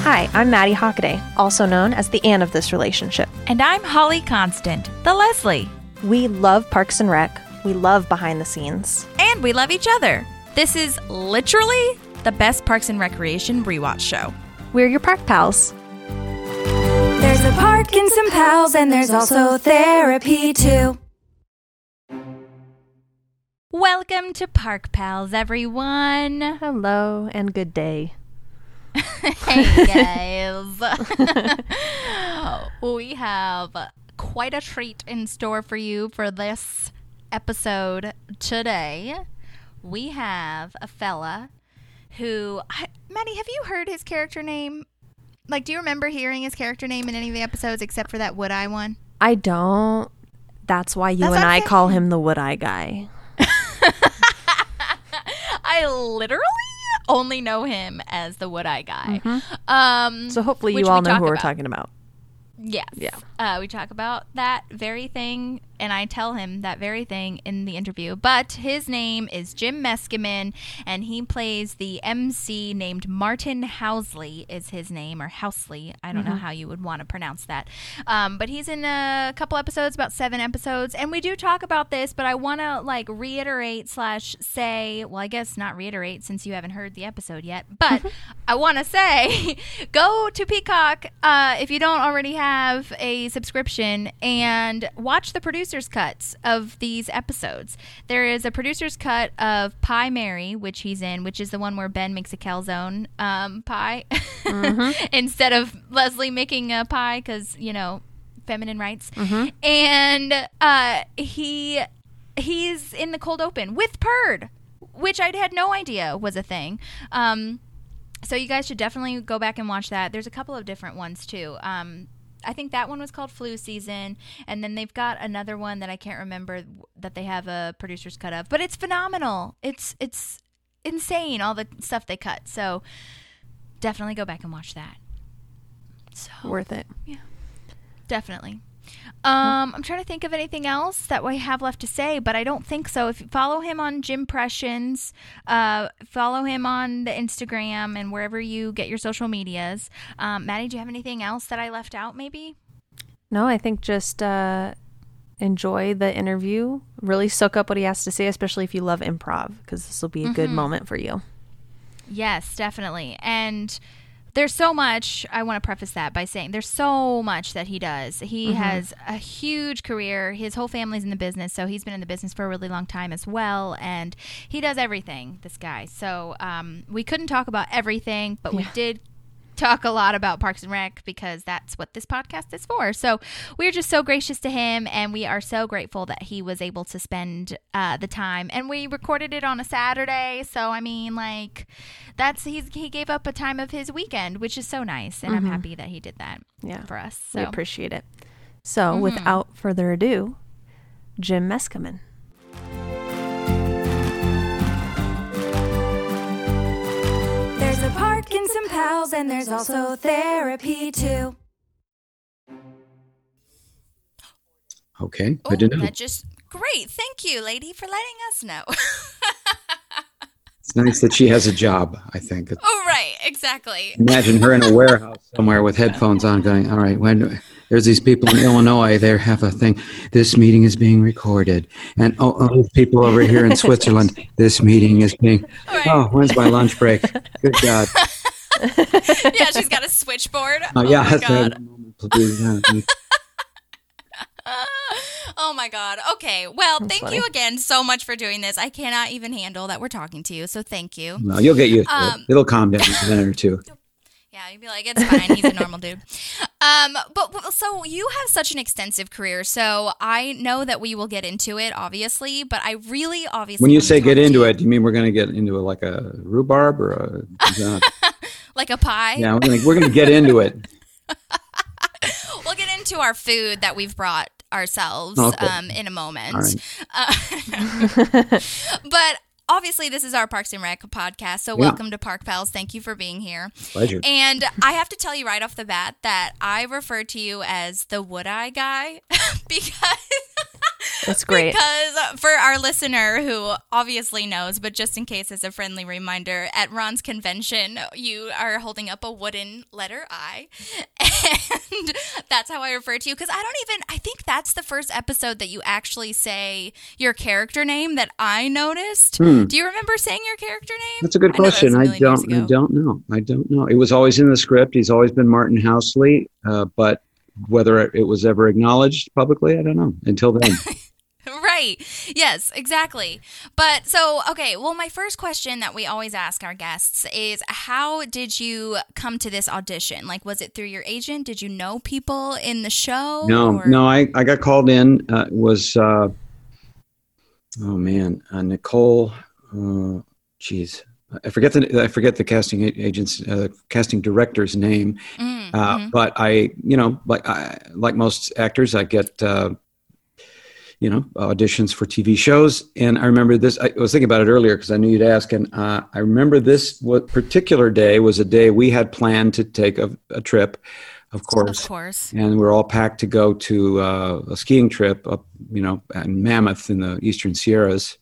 Hi, I'm Maddie Hockaday, also known as the Anne of this relationship. And I'm Holly Constant, the Leslie. We love Parks and Rec. We love behind the scenes. And we love each other. This is literally the best Parks and Recreation rewatch show. We're your park pals. There's a park and some pals, and there's also therapy too. Welcome to Park Pals, everyone. Hello and good day. Hey, guys. We have quite a treat in store for you for this episode today. We have a fella who... Maddie, have you heard his character name? Like, do you remember hearing his character name in any of the episodes except for that Wood-Eye one? I don't. That's why you and I call him the Wood-Eye guy. I literally only know him as the Wood-Eye guy. Mm-hmm. So hopefully you all know who we're talking about. Yes. Yeah. We talk about that very thing, and I tell him that very thing in the interview. But his name is Jim Meskimen, and he plays the MC named Martin Housley is his name, or Housley. I don't know how you would want to pronounce that. But he's in a couple episodes, about 7 episodes, and we do talk about this, but I want to reiterate / say, well, I guess not reiterate since you haven't heard the episode yet, but I want to say, go to Peacock if you don't already have a subscription and watch the producer's cuts of these episodes. There is a producer's cut of Pie Mary, which he's in, which is the one where Ben makes a calzone pie instead of Leslie making a pie because, feminine rights. And he's in the cold open with Purd, which I had no idea was a thing. So you guys should definitely go back and watch that. There's a couple of different ones too. I think that one was called Flu Season, and then they've got another one that I can't remember that they have a producer's cut of, but it's phenomenal. It's insane, all the stuff they cut. So definitely go back and watch that. So worth it. Yeah, definitely. I'm trying to think of anything else that we have left to say, but I don't think so. If you follow him on Jimpressions, follow him on the Instagram and wherever you get your social medias. Maddie, do you have anything else that I left out maybe? No, I think just enjoy the interview. Really soak up what he has to say, especially if you love improv, because this will be a good moment for you. Yes, definitely. And there's so much, I want to preface that by saying there's so much that he does. He has a huge career. His whole family's in the business, so he's been in the business for a really long time as well. And he does everything, this guy. So we couldn't talk about everything, but we did talk a lot about Parks and Rec because that's what this podcast is for. So we're just so gracious to him, and we are so grateful that he was able to spend the time. And we recorded it on a Saturday, so I mean, he gave up a time of his weekend, which is so nice, and I'm happy that he did that for us. So. We appreciate it. So without further ado, Jim Meskimen. There's a park and some pals, and there's also therapy too. Okay, good to know. That just great. Thank you, lady, for letting us know. It's nice that she has a job, I think. Oh, right, exactly. Imagine her in a warehouse somewhere with headphones on going, all right, when there's these people in Illinois, they have a thing, this meeting is being recorded. And these people over here in Switzerland, this meeting is being, when's my lunch break? Good God. Yeah, she's got a switchboard. Oh my God. Oh my God. Okay. Well, That's thank funny. you again so much for doing this. I cannot even handle that we're talking to you, so thank you. No, you'll get used to it. It'll calm down in a minute or two. Yeah, you'd be like, it's fine. He's a normal dude. But so you have such an extensive career, so I know that we will get into it, obviously, but I really obviously When you want to say talk get to into you. it, do you mean we're going to get into like a rhubarb or a... Like a pie? Yeah, we're gonna get into it. We'll get into our food that we've brought ourselves in a moment. All right. But obviously, this is our Parks and Rec podcast, so welcome to Park Pals. Thank you for being here. Pleasure. And I have to tell you right off the bat that I refer to you as the Wood-Eye guy because That's great. Because for our listener who obviously knows, but just in case as a friendly reminder, at Ron's convention, you are holding up a wooden letter I. And that's how I refer to you. Because I think that's the first episode that you actually say your character name that I noticed. Do you remember saying your character name? That's a good question. I don't know. It was always in the script. He's always been Martin Housley, but whether it was ever acknowledged publicly, I don't know until then. Right. Yes, exactly. But so, okay, well, my first question that we always ask our guests is, how did you come to this audition? Like, was it through your agent? Did you know people in the show? No, I got called in. Nicole, I forget the casting agent's casting director's name. But like most actors, I get auditions for TV shows. And I remember this. I was thinking about it earlier because I knew you'd ask. And I remember this particular day was a day we had planned to take a trip, of course. And we were all packed to go to a skiing trip up, in Mammoth in the Eastern Sierras.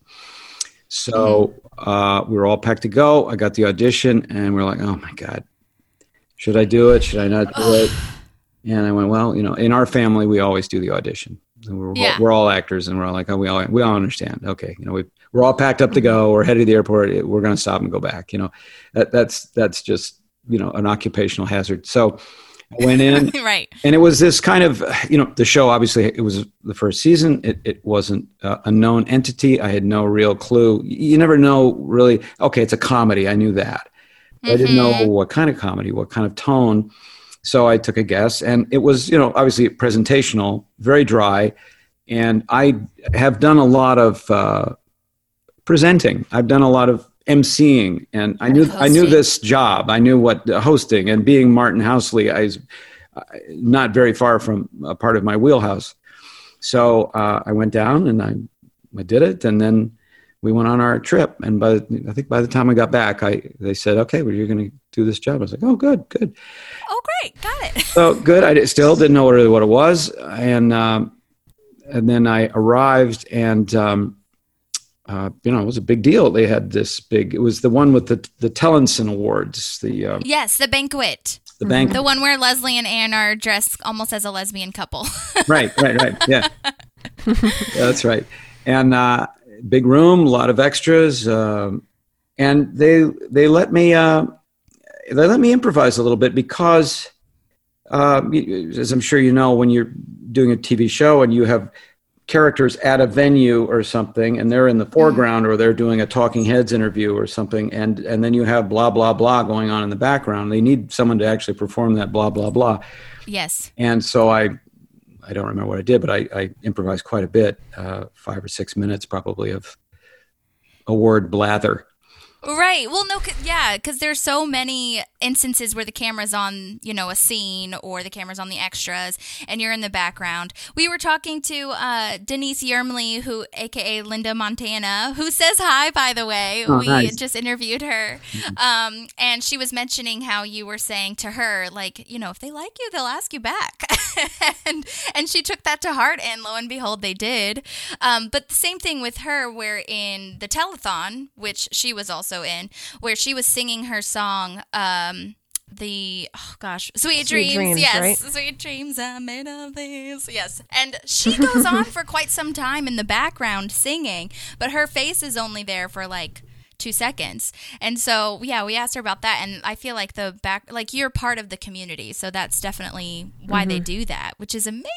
So we were all packed to go. I got the audition, and we're like, "Oh my God, should I do it? Should I not do it?" And I went, "Well, in our family, we always do the audition. And we're all actors, and we're all like, oh, we all understand. Okay, we're all packed up to go. We're headed to the airport. We're going to stop and go back. That's just an occupational hazard." So I went in, right. And it was this kind of, the show, obviously it was the first season. It wasn't a known entity. I had no real clue. You never know really, okay, it's a comedy. I knew that. I didn't know what kind of comedy, what kind of tone. So I took a guess, and it was, obviously presentational, very dry. And I have done a lot of presenting. I've done a lot of emceeing, and I knew this job. I knew what hosting and being Martin Housley, I was not very far from a part of my wheelhouse. So I went down and I did it, and then we went on our trip. And by the time I got back, they said, "Okay, well, you're going to do this job." I was like, "Oh, good." Oh, great, got it. So good. I still didn't know really what it was, and then I arrived, and it was a big deal. They had this big. It was the one with the Tellenson Awards. Yes, the banquet. The banquet. The one where Leslie and Anne are dressed almost as a lesbian couple. Right. Yeah. Yeah, that's right. And big room, a lot of extras, and they let me improvise a little bit because, as I'm sure you know, when you're doing a TV show and you have characters at a venue or something, and they're in the foreground, or they're doing a Talking Heads interview or something, and then you have blah blah blah going on in the background. They need someone to actually perform that blah blah blah. Yes. And so I don't remember what I did, but I improvised quite a bit, 5 or 6 minutes probably of award blather. Right. Well, no, because there's so many instances where the camera's on, a scene, or the camera's on the extras, and you're in the background. We were talking to Denise Yermley, who, aka Linda Montana, who says hi, by the way. Oh, we nice. just interviewed her, and she was mentioning how you were saying to her, like, if they like you, they'll ask you back, and she took that to heart, and lo and behold, they did. But the same thing with her, where in the telethon, which she was also in, where she was singing her song, Sweet Dreams, yes, right? Sweet Dreams are made of these, yes. And she goes on for quite some time in the background singing, but her face is only there for like 2 seconds. And so, we asked her about that, and I feel like you're part of the community, so that's definitely why they do that, which is amazing.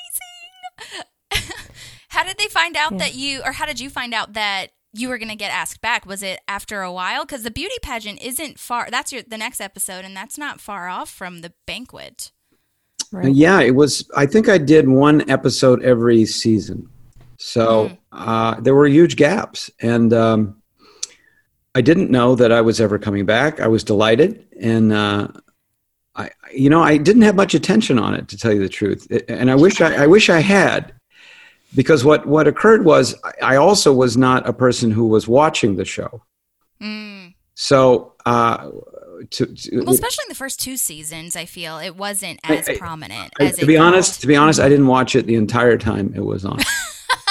How did they find out how did you find out that you were going to get asked back? Was it after a while? Because the beauty pageant isn't far. That's the next episode, and that's not far off from the banquet. Right. Yeah, it was. I think I did one episode every season. So there were huge gaps. And I didn't know that I was ever coming back. I was delighted. And, I didn't have much attention on it, to tell you the truth. And I wish I had. Because what occurred was I also was not a person who was watching the show. So, especially in the first 2 seasons, I feel it wasn't as prominent as to be honest, I didn't watch it the entire time it was on.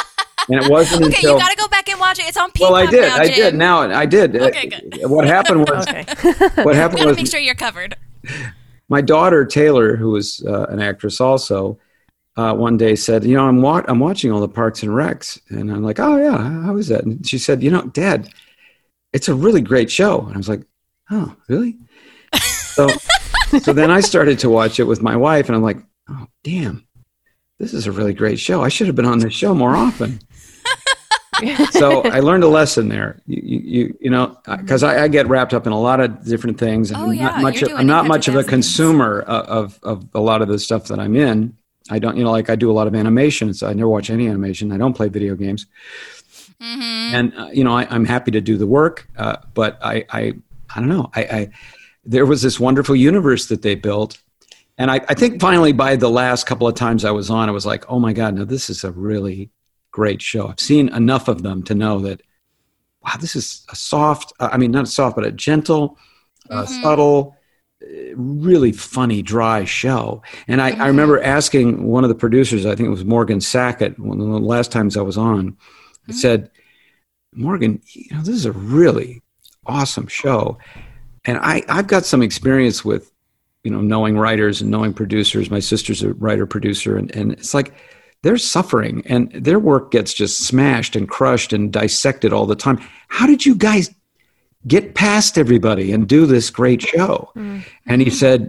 And it wasn't Okay, until... you got to go back and watch it. It's on Peacock Well, I did. now, I Jim. did. Now I did. Okay, good. What happened was... Okay. What happened Gotta was... make sure you're covered. My daughter, Taylor, who was an actress also, one day said, I'm watching all the Parks and Recs. And I'm like, oh, yeah, how is that? And she said, Dad, it's a really great show. And I was like, oh, really? So then I started to watch it with my wife, and I'm like, oh, damn, this is a really great show. I should have been on this show more often. So I learned a lesson there, because I get wrapped up in a lot of different things. And I'm not much of a consumer of a lot of the stuff that I'm in. I don't, like I do a lot of animation. So I never watch any animation. I don't play video games. Mm-hmm. And, I'm happy to do the work. But I don't know. There was this wonderful universe that they built. And I think finally by the last couple of times I was on, I was like, oh my God, no, this is a really great show. I've seen enough of them to know that, wow, this is a soft, not soft, but a gentle, subtle, really funny, dry show. And I remember asking one of the producers, I think it was Morgan Sackett, one of the last times I was on, I said, Morgan, this is a really awesome show. And I've got some experience with, knowing writers and knowing producers. My sister's a writer-producer, and it's like, they're suffering and their work gets just smashed and crushed and dissected all the time. How did you guys get past everybody and do this great show? Mm-hmm. And he said,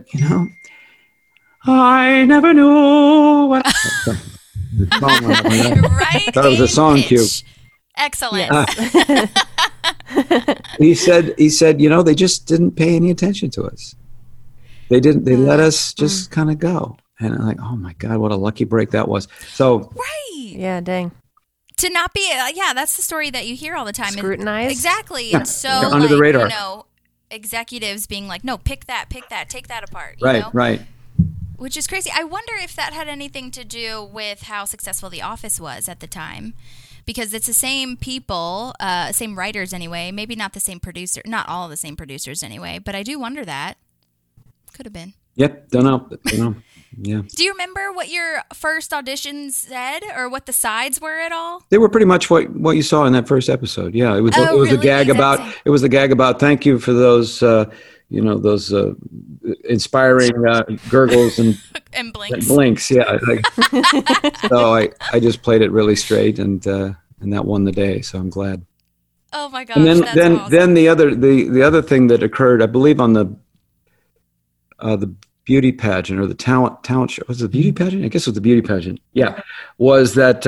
I never knew what... Right. That was a song cue. Excellent. He said, they just didn't pay any attention to us. They didn't, they let us just kind of go. And I'm like, oh my God, what a lucky break that was. So, right. Yeah, dang. To not be, that's the story that you hear all the time. Scrutinized. Exactly. Yeah. And so, under the radar. Executives being like, no, pick that, take that apart. Right. Which is crazy. I wonder if that had anything to do with how successful The Office was at the time. Because it's the same people, same writers anyway. Maybe not the same producer, not all the same producers anyway. But I do wonder that. Could have been. Yep. Don't know. Yeah. Do you remember what your first auditions said, or what the sides were at all? They were pretty much what you saw in that first episode. Yeah, it was really? a gag about thank you for those those inspiring gurgles and and blinks. Blinks, yeah. So I just played it really straight, and that won the day. So I'm glad. Oh my gosh! And then awesome. the other thing that occurred, I believe, on the beauty pageant or the talent show. Was it the beauty pageant? I guess it was the beauty pageant. Yeah. Was that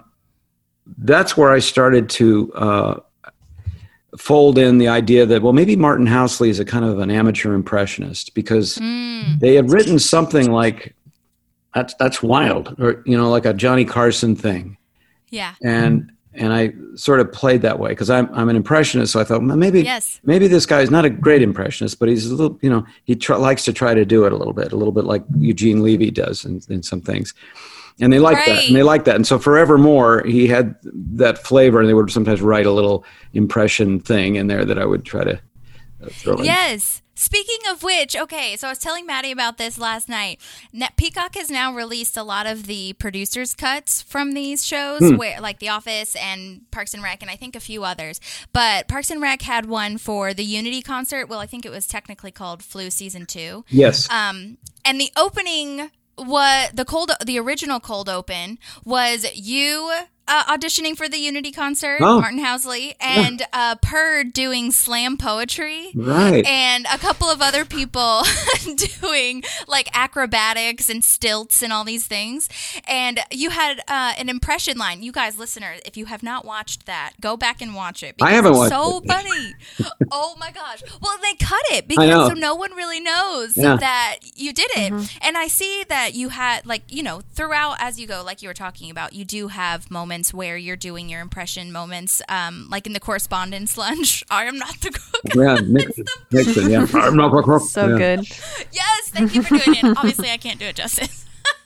that's where I started to fold in the idea that, well, maybe Martin Housley is a kind of an amateur impressionist, because they had written something like, that's wild, or, like a Johnny Carson thing. Yeah. And I sort of played that way because I'm an impressionist. So I thought, well, maybe this guy is not a great impressionist, but he's a little, he likes to try to do it a little bit like Eugene Levy does in some things. And they like that. And so forevermore, he had that flavor, and they would sometimes write a little impression thing in there that I would try to throw in. Yes. Speaking of which, okay, so I was telling Maddie about this last night. Peacock has now released a lot of the producers' cuts from these shows, where like The Office and Parks and Rec, and I think a few others. But Parks and Rec had one for the Unity concert. Well, I think it was technically called Flu Season 2. Yes. And the opening, the original cold open was you auditioning for the Unity concert, Martin Housley, and Purd doing slam poetry, right, and a couple of other people doing like acrobatics and stilts and all these things. And you had an impression line. You guys, listeners, if you have not watched that, go back and watch it. I haven't watched it. So funny. Oh my gosh! Well, they cut it because so no one really knows that you did it. And I see that you had throughout as you go, like you were talking about, you do have moments where you're doing your impression moments, like in the correspondence lunch. I am not the cook. Yeah, Nixon, yeah. I'm not the cook. So good. Yes, thank you for doing it. Obviously, I can't do it justice.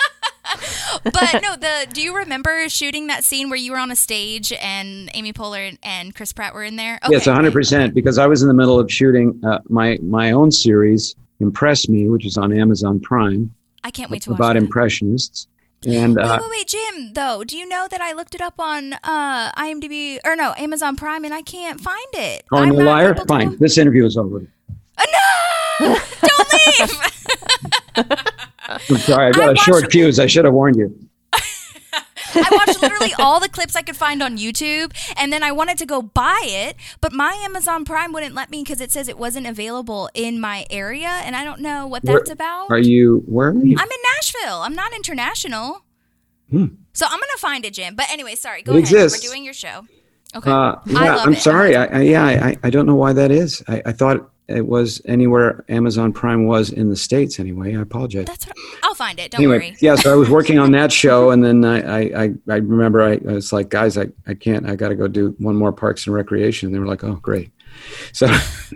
But no, do you remember shooting that scene where you were on a stage and Amy Poehler and Chris Pratt were in there? Okay. Yes, 100%, because I was in the middle of shooting my own series, Impress Me, which is on Amazon Prime. I can't wait to watch about that. impressionists. And Wait, Jim, though, do you know that I looked it up on IMDb, or no, Amazon Prime, and I can't find it? oh, no liar? Fine. This interview is over. No! Don't leave! I'm sorry. I got a short fuse. I should have warned you. I watched literally all the clips I could find on YouTube, and then I wanted to go buy it, but my Amazon Prime wouldn't let me because it says it wasn't available in my area, and I don't know what that's about. Where are you? I'm in Nashville. I'm not international. So I'm going to find it, Jim. But anyway, sorry. Go ahead. Exists. We're doing your show. Okay. I'm sorry. I don't know why that is. I thought it was anywhere Amazon Prime was in the States anyway. I apologize. I'll find it. Don't worry. Yeah, so I was working on that show, and then I remember I was like, guys, I can't. I got to go do one more Parks and Recreation. And they were like, oh, great. So,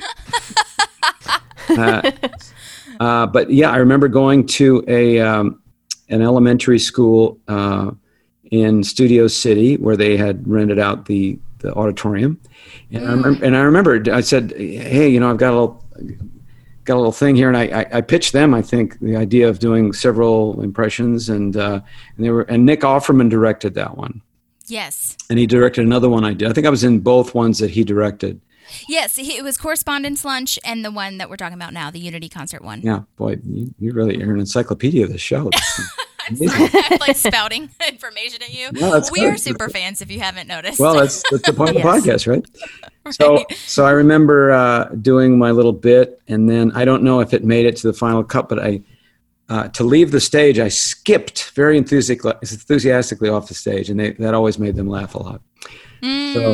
but yeah, I remember going to an elementary school in Studio City where they had rented out the auditorium. And I remember I said, hey, I've got a little thing here. And I pitched them, I think, the idea of doing several impressions. And Nick Offerman directed that one. Yes. And he directed another one I did. I think I was in both ones that he directed. Yes, it was Correspondence Lunch and the one that we're talking about now, the Unity concert one. Yeah, boy, you're an encyclopedia of the show. I'm like spouting information at you. No, we are super fans if you haven't noticed. Well, that's the point of the podcast, right? So I remember doing my little bit, and then I don't know if it made it to the final cut, but to leave the stage, I skipped very enthusiastically off the stage, and that always made them laugh a lot. So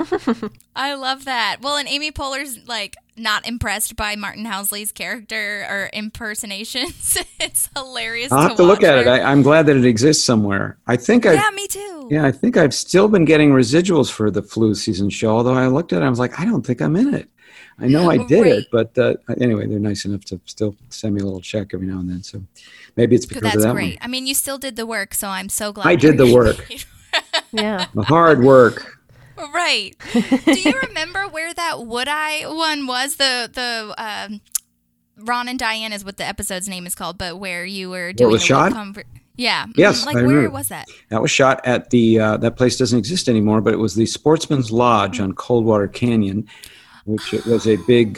I love that. Well, and Amy Poehler's like not impressed by Martin Housley's character or impersonations. It's hilarious. I'll have to look at it. I'm glad that it exists somewhere. I think me too. Yeah, I think I've still been getting residuals for the flu season show. Although I looked at it, I was like, I don't think I'm in it. I know I did it, but anyway, they're nice enough to still send me a little check every now and then. So maybe it's because of that. That's great. I mean, you still did the work, so I'm so glad. I did the work. Yeah, the hard work. Right. Do you remember where that Would I one was? The Ron and Diane is what the episode's name is called, but where you were doing was shot? Yeah. Yes. Like, where was that? That was shot at the that place doesn't exist anymore, but it was the Sportsman's Lodge on Coldwater Canyon, which was a big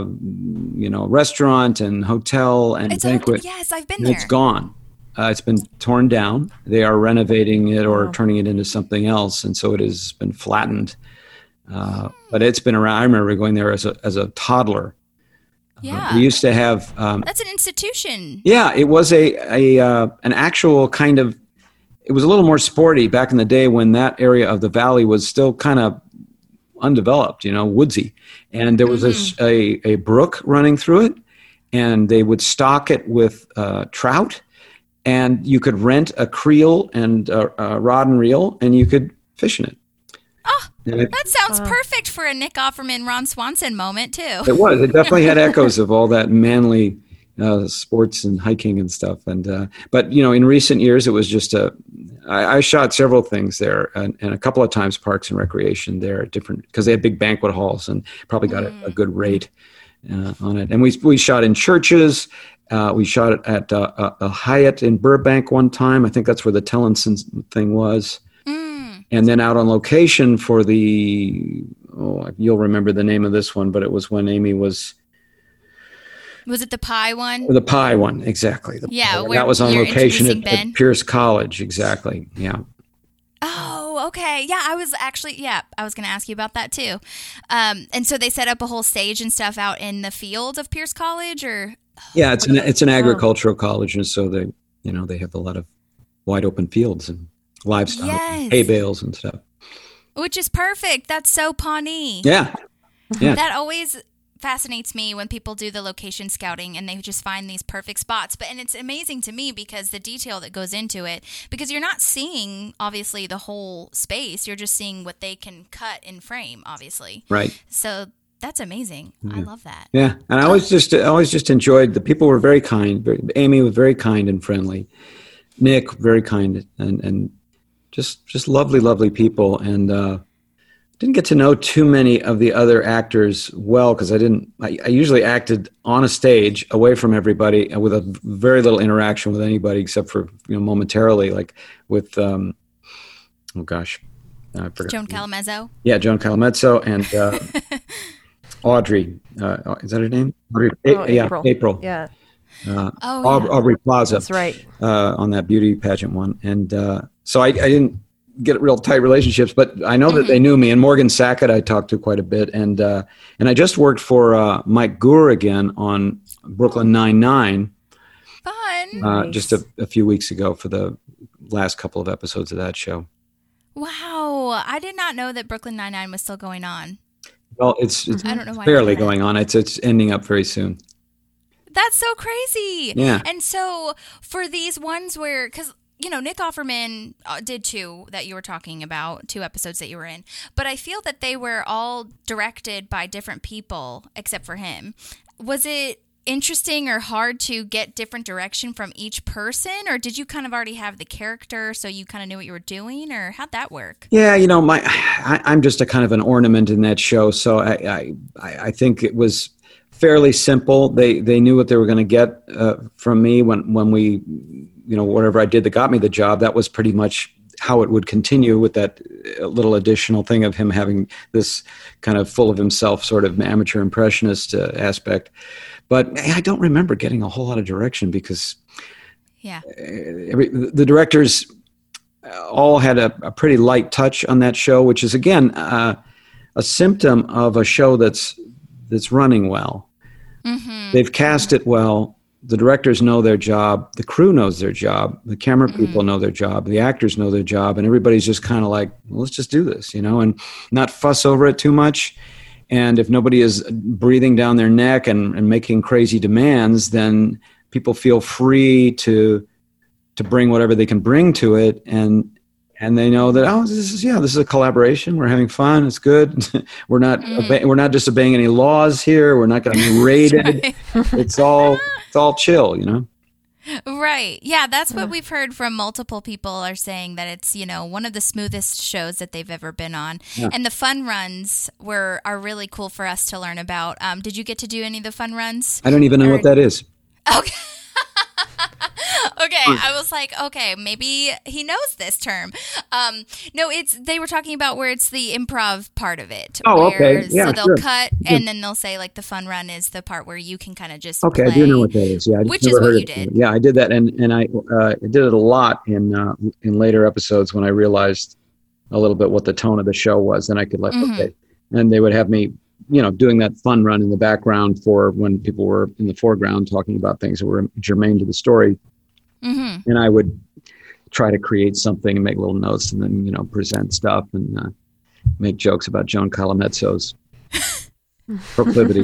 restaurant and hotel and banquet. Yes, I've been there. It's gone. It's been torn down. They are renovating it or turning it into something else, and so it has been flattened. But it's been around. I remember going there as a toddler. Yeah, we used to have. That's an institution. Yeah, it was an actual kind of. It was a little more sporty back in the day when that area of the valley was still kind of undeveloped, woodsy, and there was a brook running through it, and they would stock it with trout. And you could rent a creel and a rod and reel, and you could fish in it. Oh, that sounds perfect for a Nick Offerman, Ron Swanson moment, too. It was. It definitely had echoes of all that manly sports and hiking and stuff. And but in recent years, it was just I shot several things there, and a couple of times Parks and Recreation there at different because they had big banquet halls and probably got a good rate on it. And we shot in churches. We shot it at a Hyatt in Burbank one time. I think that's where the Tellinson thing was. And then out on location for you'll remember the name of this one, but it was when Amy was... Was it the pie one? The pie one, exactly. That was on location at Pierce College, exactly, yeah. Oh, okay. Yeah, I was going to ask you about that too. And so they set up a whole stage and stuff out in the field of Pierce College, or... Yeah, it's an agricultural college, and so they have a lot of wide open fields and livestock, and hay bales and stuff. Which is perfect. That's so Pawnee. Yeah. That always fascinates me when people do the location scouting and they just find these perfect spots. And it's amazing to me because the detail that goes into it, because you're not seeing obviously the whole space, you're just seeing what they can cut in frame, obviously. Right. So that's amazing. Yeah. I love that. Yeah, and I always just enjoyed the people were very kind. Amy was very kind and friendly. Nick very kind and just lovely people. And didn't get to know too many of the other actors well because I usually acted on a stage away from everybody with a very little interaction with anybody except for, momentarily, like with, I forgot. Joan Calamezzo. Yeah, Joan Calamezzo and Audrey. Is that her name? Audrey, April. April. Yeah. Aubrey Plaza. That's right. On that beauty pageant one. And so I didn't get real tight relationships, but I know that they knew me. And Morgan Sackett I talked to quite a bit. And I just worked for Mike Gour again on Brooklyn Nine-Nine. Fun. Nice. Just a few weeks ago for the last couple of episodes of that show. Wow. I did not know that Brooklyn Nine-Nine was still going on. Well, it's I don't know why barely I know that. going on. It's ending up very soon. That's so crazy. Yeah. And so for these ones where, because, Nick Offerman did 2 that you were talking about, 2 episodes that you were in. But I feel that they were all directed by different people except for him. Was it interesting or hard to get different direction from each person? Or did you kind of already have the character so you kind of knew what you were doing? Or how'd that work? Yeah, I'm just a kind of an ornament in that show. So I think it was fairly simple. They knew what they were going to get from me when we, whatever I did that got me the job. That was pretty much how it would continue with that little additional thing of him having this kind of full of himself sort of amateur impressionist aspect. But I don't remember getting a whole lot of direction because the directors all had a pretty light touch on that show, which is, again, a symptom of a show that's running well. Mm-hmm. They've cast it well. The directors know their job. The crew knows their job. The camera people know their job. The actors know their job. And everybody's just kind of like, well, let's just do this, and not fuss over it too much. And if nobody is breathing down their neck and making crazy demands, then people feel free to bring whatever they can bring to it. And they know that, this is a collaboration. We're having fun. It's good. We're not just obeying any laws here. We're not going to be raided. Right. It's all chill, Right. Yeah, that's what we've heard from multiple people are saying, that it's, one of the smoothest shows that they've ever been on. Yeah. And the fun runs are really cool for us to learn about. Did you get to do any of the fun runs? I don't even know what that is. Okay. Okay, I was like, okay, maybe he knows this term. No, they were talking about where it's the improv part of it. Okay. Yeah, so they'll cut, and then they'll say, like, the fun run is the part where you can kind of just Okay, play, I do know what that is. Yeah, which is what you did. Yeah, I did that, and I did it a lot in later episodes when I realized a little bit what the tone of the show was. Then I could okay. And they would have me, doing that fun run in the background for when people were in the foreground talking about things that were germane to the story. Mm-hmm. And I would try to create something and make little notes and then, present stuff and make jokes about Joan Calamezzo's proclivity.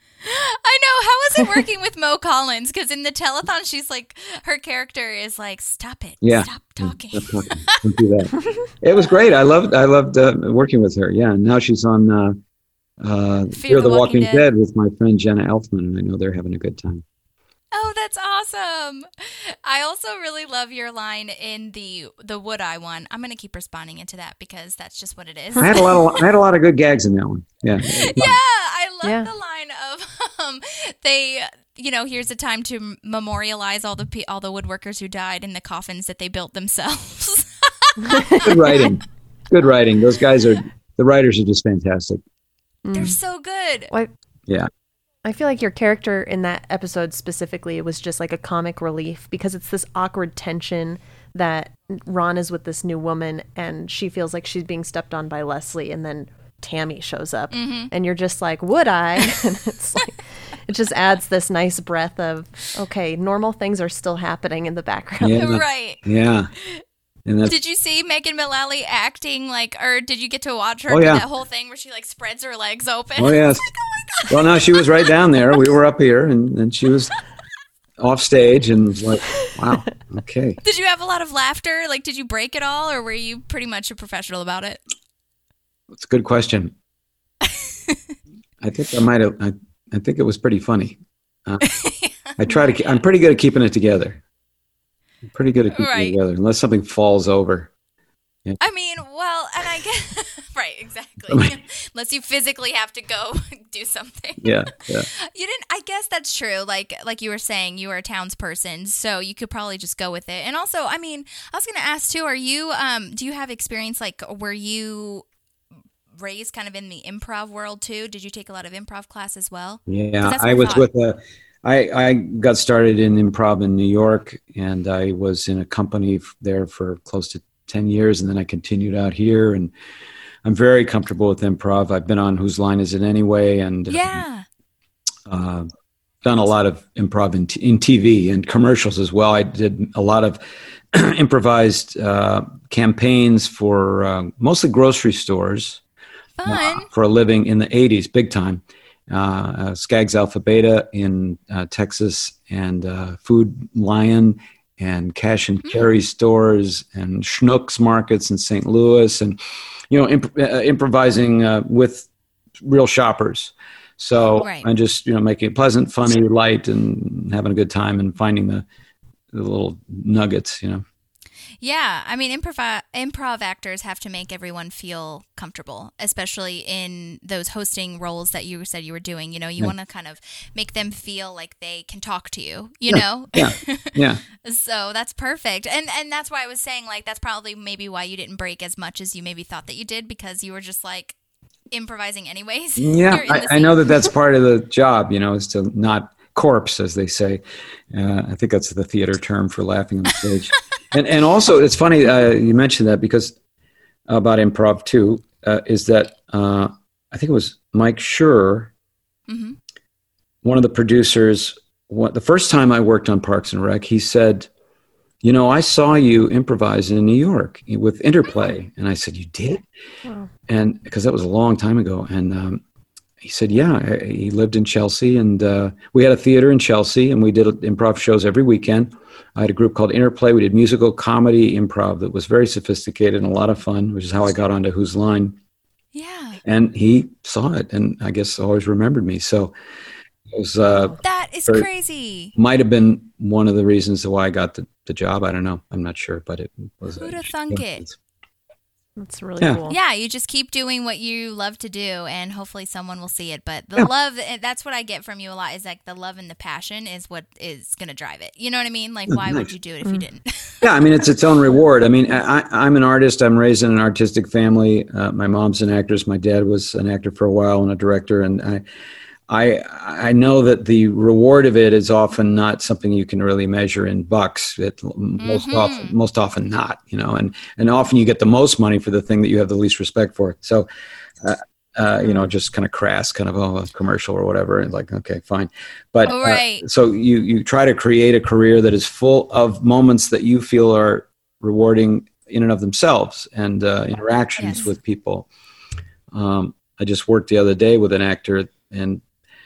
I know. How is it working with Mo Collins? Because in the telethon, she's like, her character is like, stop it. Yeah. Stop talking. Don't do that. It was great. I loved working with her. Yeah. And now she's on Fear the Walking Dead with my friend Jenna Elfman. And I know they're having a good time. Oh, that's awesome. I also really love your line in the Would I one. I'm going to keep responding into that because that's just what it is. I had a lot of good gags in that one. Yeah. Yeah, I love the line of they, here's a time to memorialize all the woodworkers who died in the coffins that they built themselves. Good writing. Those guys the writers are just fantastic. They're so good. Yeah. I feel like your character in that episode specifically was just like a comic relief because it's this awkward tension that Ron is with this new woman and she feels like she's being stepped on by Leslie, and then Tammy shows up and you're just like, would I? And it's like, it just adds this nice breath of, okay, normal things are still happening in the background. Yeah. Right. Yeah. Did you see Megan Mullally acting or did you get to watch her do that whole thing where she like spreads her legs open? Oh, yes. Like, oh my God. Well, no, she was right down there. We were up here and she was off stage and was like, wow, okay. Did you have a lot of laughter? Like, did you break it all or were you pretty much a professional about it? That's a good question. I think I think it was pretty funny. I'm pretty good at keeping it together. I'm pretty good at keeping it together, unless something falls over. Yeah. I mean, well, and I guess Right, exactly. Unless you physically have to go do something. Yeah. You didn't. I guess that's true. Like you were saying, you were a townsperson, so you could probably just go with it. And also, I mean, I was going to ask too. Are you? Do you have experience like were you raised kind of in the improv world too? Did you take a lot of improv class as well? Yeah, I was with I got started in improv in New York, and I was in a company there for close to 10 years, and then I continued out here, and I'm very comfortable with improv. I've been on Whose Line Is It Anyway? And done a lot of improv in TV and commercials as well. I did a lot of improvised campaigns for mostly grocery stores for a living in the 80s, big time. Skaggs Alpha Beta in Texas, and Food Lion, and cash and carry stores, and Schnucks markets in St. Louis, and improvising with real shoppers. So I'm just making it pleasant, funny, light, and having a good time, and finding the little nuggets. Yeah, I mean, improv actors have to make everyone feel comfortable, especially in those hosting roles that you said you were doing. You want to kind of make them feel like they can talk to you, you know? Yeah. So that's perfect. And that's why I was saying, like, that's probably maybe why you didn't break as much as you maybe thought that you did, because you were just, like, improvising anyways. Yeah, I know that's part of the job, is to not corpse, as they say. I think that's the theater term for laughing on the stage. And also, it's funny you mentioned that, because about improv too, is that I think it was Mike Schur, one of the producers. The first time I worked on Parks and Rec, he said, I saw you improvise in New York with Interplay. And I said, you did? Wow. And because that was a long time ago. And he said, yeah, he lived in Chelsea, and we had a theater in Chelsea, and we did improv shows every weekend. I had a group called Interplay. We did musical comedy improv that was very sophisticated and a lot of fun, which is how I got onto Whose Line. Yeah. And he saw it, and I guess always remembered me. So it was that is crazy. Might have been one of the reasons why I got the job. I don't know. I'm not sure, but it was. Who'd have thunk it? That's really cool. Yeah, you just keep doing what you love to do, and hopefully someone will see it. But the love, that's what I get from you a lot, is like the love and the passion is what is going to drive it. You know what I mean? Like, why would you do it if you didn't? Yeah, I mean, it's its own reward. I mean, I'm an artist. I'm raised in an artistic family. My mom's an actress. My dad was an actor for a while and a director. And I know that the reward of it is often not something you can really measure in bucks. Most often not, and often you get the most money for the thing that you have the least respect for. So, just kind of crass, kind of a commercial or whatever, and like, okay, fine. But so you try to create a career that is full of moments that you feel are rewarding in and of themselves, and interactions with people. I just worked the other day with an actor, and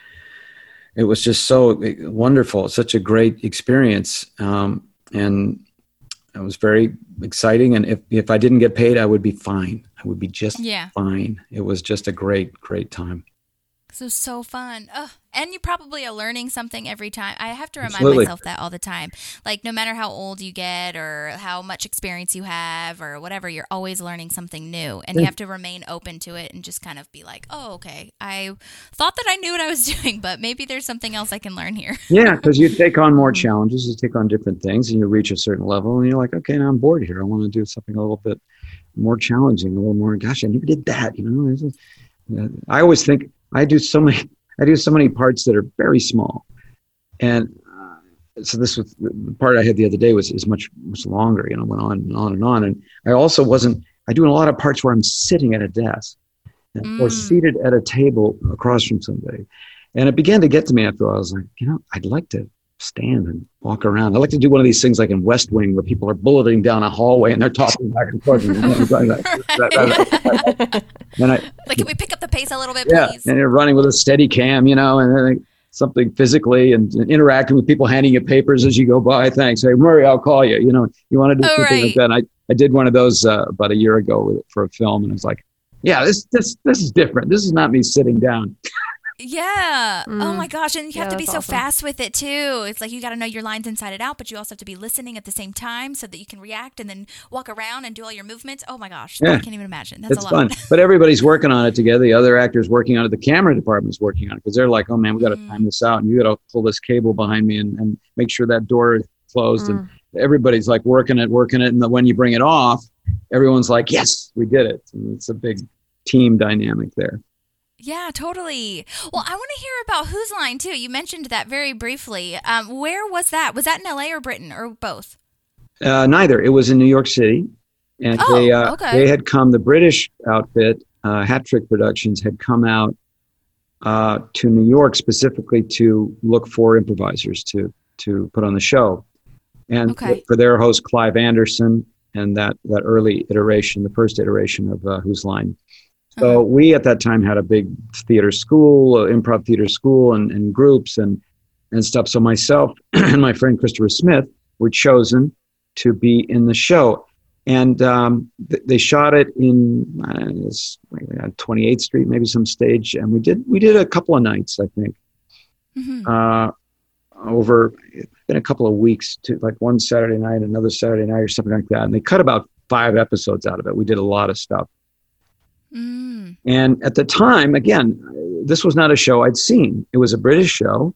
it was just so wonderful. Such a great experience. And it was very exciting. And if I didn't get paid, I would be fine. I would be just fine. It was just a great, great time. So fun. And you probably are learning something every time. I have to remind myself that all the time. Like, no matter how old you get or how much experience you have or whatever, you're always learning something new. And you have to remain open to it and just kind of be like, oh, okay, I thought that I knew what I was doing, but maybe there's something else I can learn here. Yeah, because you take on more challenges, you take on different things, and you reach a certain level, and you're like, okay, now I'm bored here. I want to do something a little bit more challenging, a little more, gosh, I never did that. I always think, I do so many parts that are very small, and so this was the part I had the other day is much longer. Went on and on and on. And I also I do a lot of parts where I'm sitting at a desk or seated at a table across from somebody, and it began to get to me after a while. I was like, I'd like to stand and walk around. I like to do one of these things like in West Wing where people are bulleting down a hallway and they're talking back and forth. Can we pick up the pace a little bit, please? Yeah, and you're running with a steady cam, and something physically, and interacting with people, handing you papers as you go by. Thanks. Hey, Murray, I'll call you. You want to do something like that. And I did one of those about a year ago for a film, and I was like, yeah, this is different. This is not me sitting down. Yeah. Oh my gosh. And you have to be that's so awesome. fast with it too. It's like you got to know your lines inside and out, but you also have to be listening at the same time so that you can react and then walk around and do all your movements. Oh my gosh. Yeah. I can't even imagine. That's It's a lot. fun. But everybody's working on it together. The other actors working on it. The camera department's working on it because they're like, oh man, we got to time this out. And you got to pull this cable behind me and make sure that door is closed. And everybody's like working it. And then when you bring it off, everyone's like, yes, we did it. And it's a big team dynamic there. Yeah, totally. Well, I want to hear about Whose Line too. You mentioned that very briefly. Where was that? Was that in LA or Britain or both? Neither. It was in New York City. And okay. they had come, the British outfit, Hat Trick Productions, had come out to New York specifically to look for improvisers to put on the show. And for their host, Clive Anderson, and that early iteration, the first iteration of Whose Line. So we at that time had a big theater school, improv theater school and groups and stuff. So myself and my friend Christopher Smith were chosen to be in the show. And they shot it in 28th Street, maybe some stage. And we did a couple of nights, I think, over in a couple of weeks, to like one Saturday night, another Saturday night or something like that. And they cut about 5 episodes out of it. We did a lot of stuff. And at the time, again, this was not a show I'd seen. It was a British show.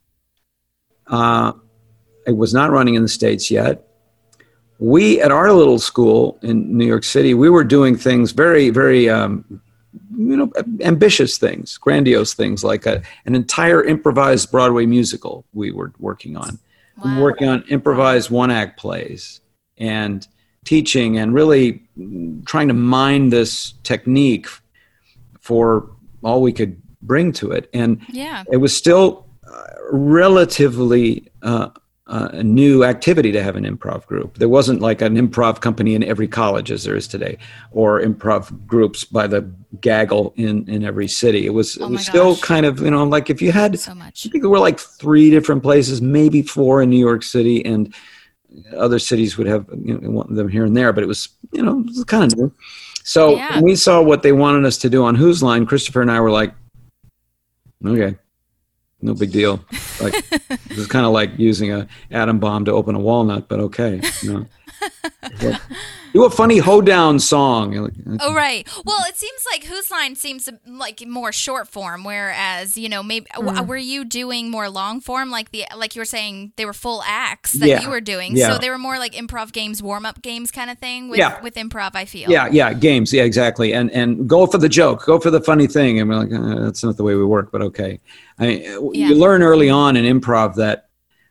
It was not running in the States yet. We, at our little school in New York City, we were doing things very, very, ambitious things, grandiose things, like an entire improvised Broadway musical we were working on. Wow. We were working on improvised one-act plays and teaching and really trying to mine this technique for all we could bring to it. And it was still relatively a new activity to have an improv group. There wasn't like an improv company in every college as there is today, or improv groups by the gaggle in every city. It was still kind of, like if you had, so much. I think there were like 3 different places, maybe 4 in New York City, and other cities would have them here and there, but it was, it was kind of new. So when we saw what they wanted us to do on Whose Line, Christopher and I were like, okay, no big deal. Like it was kind of like using an atom bomb to open a walnut, but okay. Do a funny hoedown song. Oh, right. Well, it seems like Whose Line seems like more short form, whereas, maybe were you doing more long form, like you were saying they were full acts that you were doing. Yeah. So they were more like improv games, warm-up games kind of thing with improv, I feel. Yeah, games. Yeah, exactly. And go for the joke, go for the funny thing. And we're like, that's not the way we work, but okay. I mean, you learn early on in improv that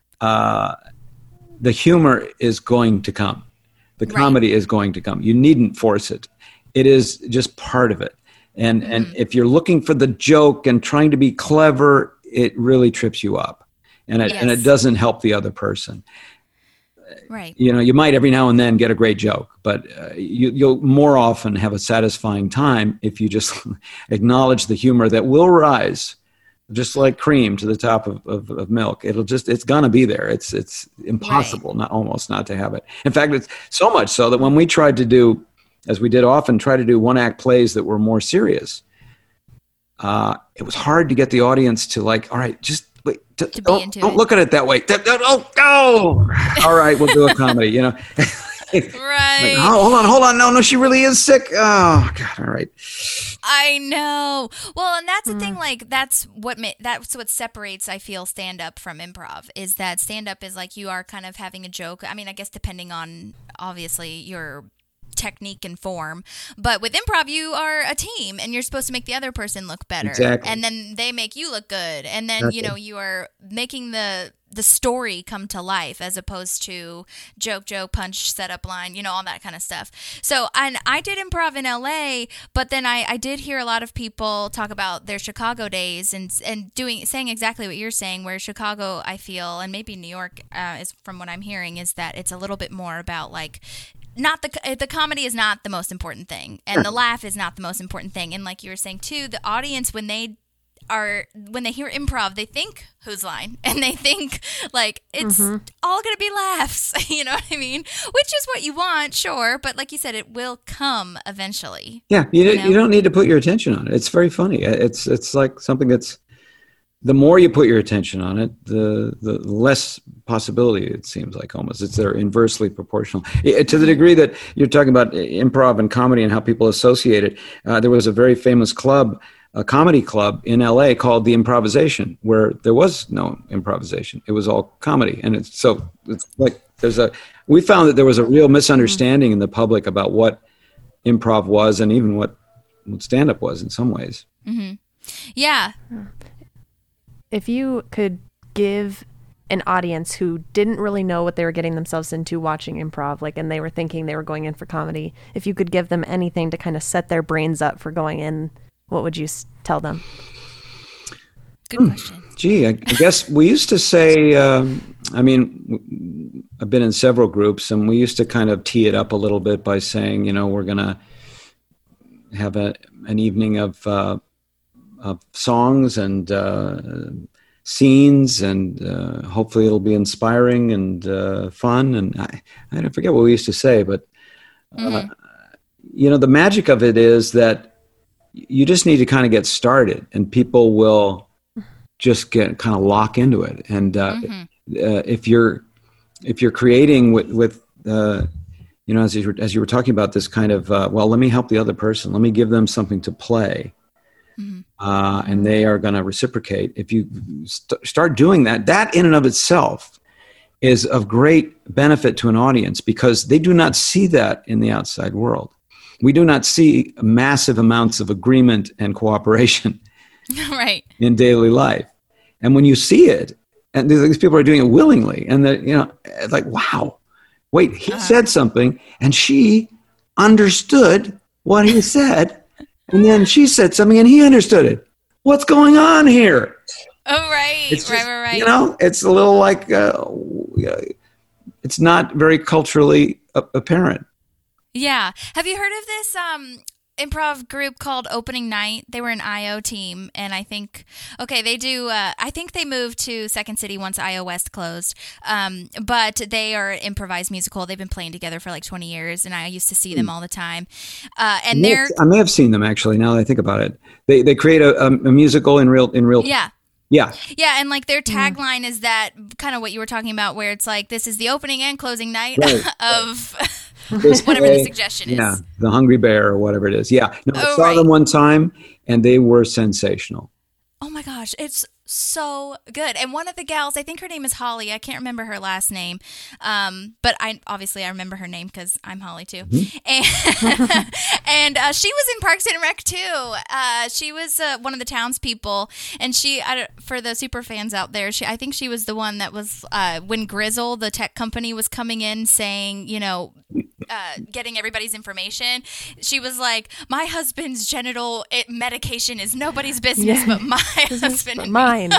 the humor is going to come. The comedy is going to come. You needn't force it. It is just part of it. And if you're looking for the joke and trying to be clever, it really trips you up. And it doesn't help the other person. Right. You might every now and then get a great joke, but you'll more often have a satisfying time if you just acknowledge the humor that will rise, just like cream to the top of milk. It's gonna be there. It's impossible, not to have it. In fact, it's so much so that when we tried to do, as we did often, try to do one-act plays that were more serious, it was hard to get the audience to like, all right, just wait, don't look at it that way. All right, we'll do a comedy, Right. Like, hold on. No, she really is sick. Oh, God. All right. I know. Well, and that's the thing. Like, that's what separates, I feel, stand-up from improv, is that stand-up is like you are kind of having a joke. I mean, I guess depending on, obviously, your technique and form, but with improv you are a team and you're supposed to make the other person look better. Exactly. And then they make you look good, and then you are making the story come to life, as opposed to joke, punch, setup line, all that kind of stuff. So, and I did improv in LA, but then I did hear a lot of people talk about their Chicago days and saying exactly what you're saying, where Chicago, I feel, and maybe New York, is from what I'm hearing, is that it's a little bit more about like, not the comedy is not the most important thing, and the laugh is not the most important thing. And like you were saying too, the audience, when they hear improv, they think Whose Line, and they think like it's all gonna be laughs. You know what I mean? Which is what you want, sure, but like you said, it will come eventually. Yeah, you don't need to put your attention on it. It's very funny. It's like something that's the more you put your attention on it, the less possibility it seems like almost. They're inversely proportional. To the degree that you're talking about improv and comedy and how people associate it, there was a very famous club, a comedy club in LA called The Improvisation, where there was no improvisation. It was all comedy. And it's like we found that there was a real misunderstanding in the public about what improv was and even what stand-up was in some ways. Mm-hmm. Yeah. If you could give an audience who didn't really know what they were getting themselves into watching improv, and they were thinking they were going in for comedy, if you could give them anything to kind of set their brains up for going in, what would you tell them? Good question. Gee, I guess we used to say, I've been in several groups, and we used to kind of tee it up a little bit by saying, we're going to have an evening of songs and scenes, and hopefully it'll be inspiring and fun. And I don't forget what we used to say, but the magic of it is that you just need to kind of get started, and people will just get kind of lock into it. And if you're creating with as you were talking about this kind of let me help the other person, let me give them something to play. And they are going to reciprocate. If you start doing that in and of itself is of great benefit to an audience, because they do not see that in the outside world. We do not see massive amounts of agreement and cooperation right. in daily life. And when you see it, and these people are doing it willingly, and it's like, wow, wait, he said something and she understood what he said. And then she said something and he understood it. What's going on here? Oh, right. It's just, Right. It's a little like, it's not very culturally apparent. Yeah. Have you heard of this improv group called Opening Night? They were an IO team, and I think they do. I think they moved to Second City once IO West closed. But they are an improvised musical. They've been playing together for like 20 years, and I used to see them all the time. I may have seen them actually. Now that I think about it, they create a musical in real. Yeah. Yeah. Yeah, and their tagline is that kind of what you were talking about, where it's like, this is the opening and closing night of whatever the suggestion is. Yeah, the Hungry Bear or whatever it is. Yeah. No, I saw right. them one time, and they were sensational. Oh my gosh, it's so good. And one of the gals, I think her name is Holly. I can't remember her last name, but I remember her name because I'm Holly too. Mm-hmm. And she was in Parks and Rec too. She was one of the townspeople, and for the super fans out there, I think she was the one that was when Grizzle, the tech company, was coming in saying, getting everybody's information. She was like, my husband's genital medication is nobody's business but my husband and mine. I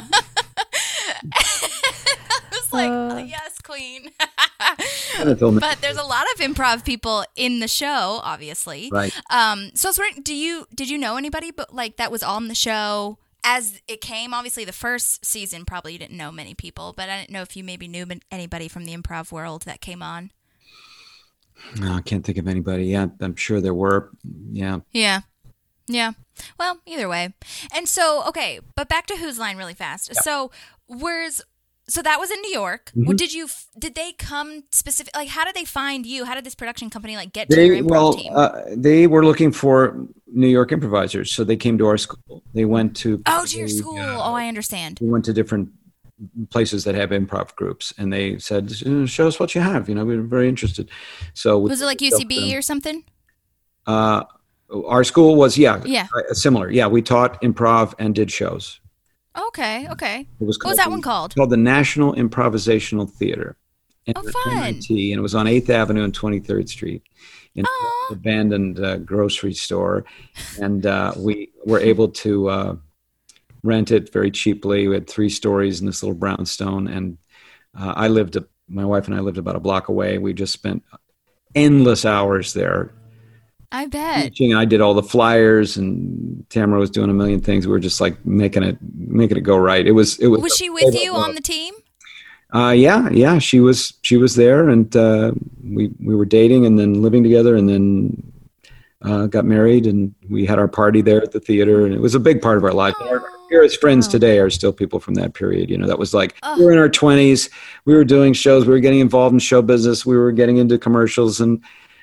was like, yes, queen. But there's a lot of improv people in the show, obviously. Right. So I was wondering, did you know anybody that was on the show as it came? Obviously, the first season probably you didn't know many people, but I didn't know if you maybe knew anybody from the improv world that came on. No, I can't think of anybody. Yeah, I'm sure there were. Yeah. Yeah. Yeah. Well, either way. And so, okay, but back to Whose Line really fast. Yeah. So that was in New York. Mm-hmm. Did they come specific? Like, how did they find you? How did this production company get to your improv team? They were looking for New York improvisers, so they came to our school. They went to your school. I understand. We went to different places that have improv groups, and they said, "Show us what you have." We're very interested. So was it like UCB or something? Our school was similar. Yeah, we taught improv and did shows. Okay. It was what was that one called? Called the National Improvisational Theater. Fun. MIT, and it was on 8th Avenue and 23rd Street in an abandoned grocery store. And we were able to rent it very cheaply. We had 3 stories in this little brownstone. And my wife and I lived about a block away. We just spent endless hours there. I bet. Teaching. I did all the flyers, and Tamara was doing a million things. We were just like making it go right. It was. Was she with you on the team? Yeah. She was there, and we were dating, and then living together, and then got married, and we had our party there at the theater, and it was a big part of our life. dearest friends today are still people from that period. That was like, we were in our 20s, we were doing shows, we were getting involved in show business, we were getting into commercials, and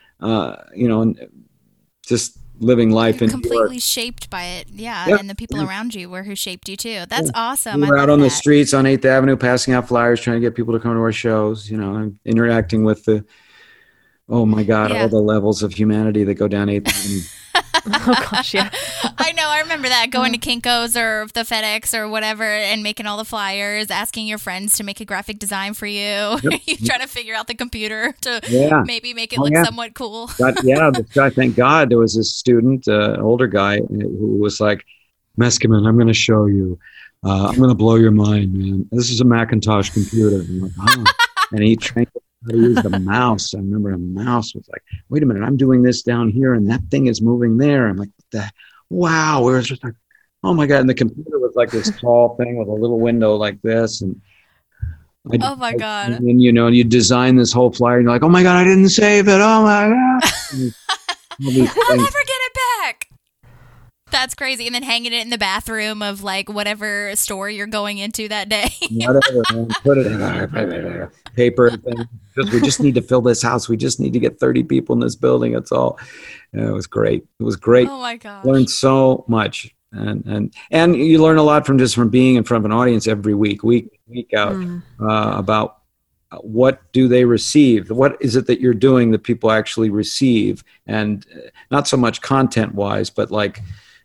and just living life in completely shaped by it. And the people around you were who shaped you too. That's awesome. We were out on the streets on 8th Avenue passing out flyers, trying to get people to come to our shows, and interacting with all the levels of humanity that go down 8th Avenue. Oh gosh, yeah. I know. I remember that, going to Kinko's or the FedEx or whatever and making all the flyers, asking your friends to make a graphic design for you. Yep. You trying to figure out the computer to maybe make it look somewhat cool. This guy, thank God, there was this student, older guy, who was like, Meskimen, I'm going to show you. I'm going to blow your mind, man. This is a Macintosh computer. I'm like, oh. And he trained how to use the mouse. I remember the mouse was like, wait a minute, I'm doing this down here and that thing is moving there. I'm like, wow. It was just like, oh my God. And the computer was like this tall thing with a little window like this. And oh my God. And then, and you design this whole flyer and you're like, oh my God, I didn't save it. Oh my God. I'll never get it back. That's crazy. And then hanging it in the bathroom of like whatever store you're going into that day. Whatever, man. Put it in paper thing. We just need to fill this house. We just need to get 30 people in this building. That's all. It was great. It was great. Oh my gosh. Learned so much. And you learn a lot from being in front of an audience every week out, about what do they receive? What is it that you're doing that people actually receive? And not so much content wise, but like,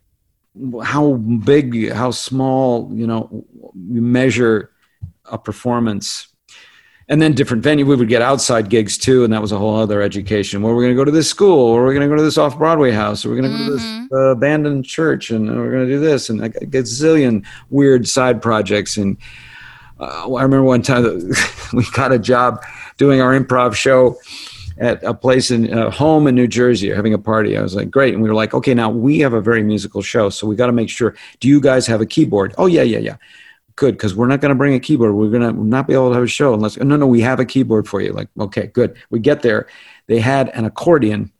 how big, how small, you measure a performance. And then different venue, we would get outside gigs too, and that was a whole other education. Where we're going to go to this school, or we're going to go to this off-Broadway house, or we're going to go to this abandoned church, and we're going to do this, and a gazillion weird side projects. And I remember one time that we got a job doing our improv show at a place in home in New Jersey, having a party. I was like, great. And we were like, okay, now we have a very musical show, so we got to make sure, do you guys have a keyboard? Oh, yeah. Good, because we're not going to bring a keyboard. We're going to not be able to have a show unless, no, we have a keyboard for you. Like, okay, good. We get there. They had an accordion.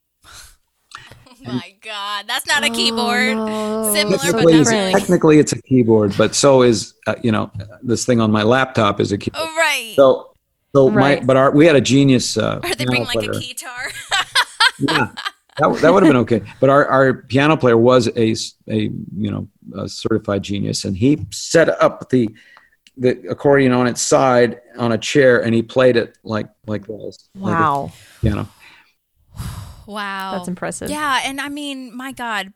Oh my God, that's not a keyboard. No. Similar, but not really. Technically, it's a keyboard, but so is, this thing on my laptop is a keyboard. Oh, right. So right. we had a genius. Or they bring like a guitar. Yeah. That would have been okay, but our piano player was a certified genius, and he set up the accordion on its side on a chair, and he played it like this. Wow. Like piano. Wow, that's impressive. Yeah, and I mean, my God,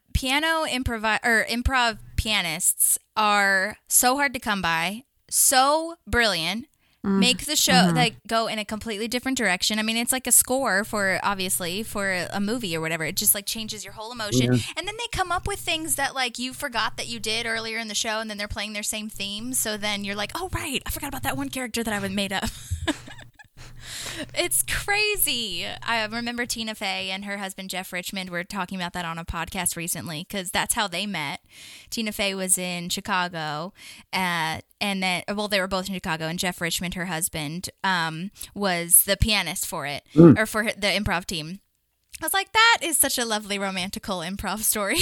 improv pianists are so hard to come by, so brilliant. Make the show go in a completely different direction. I mean, it's like a score for a movie or whatever. It just like changes your whole emotion. Yeah. And then they come up with things that like you forgot that you did earlier in the show, and then they're playing their same theme. So then you're like, oh, right, I forgot about that one character that I made up. It's crazy. I remember Tina Fey and her husband Jeff Richmond were talking about that on a podcast recently, because that's how they met. Tina Fey was in Chicago, and then, they were both in Chicago, and Jeff Richmond, her husband, was the pianist for it, or for the improv team. I was like, that is such a lovely romantical improv story.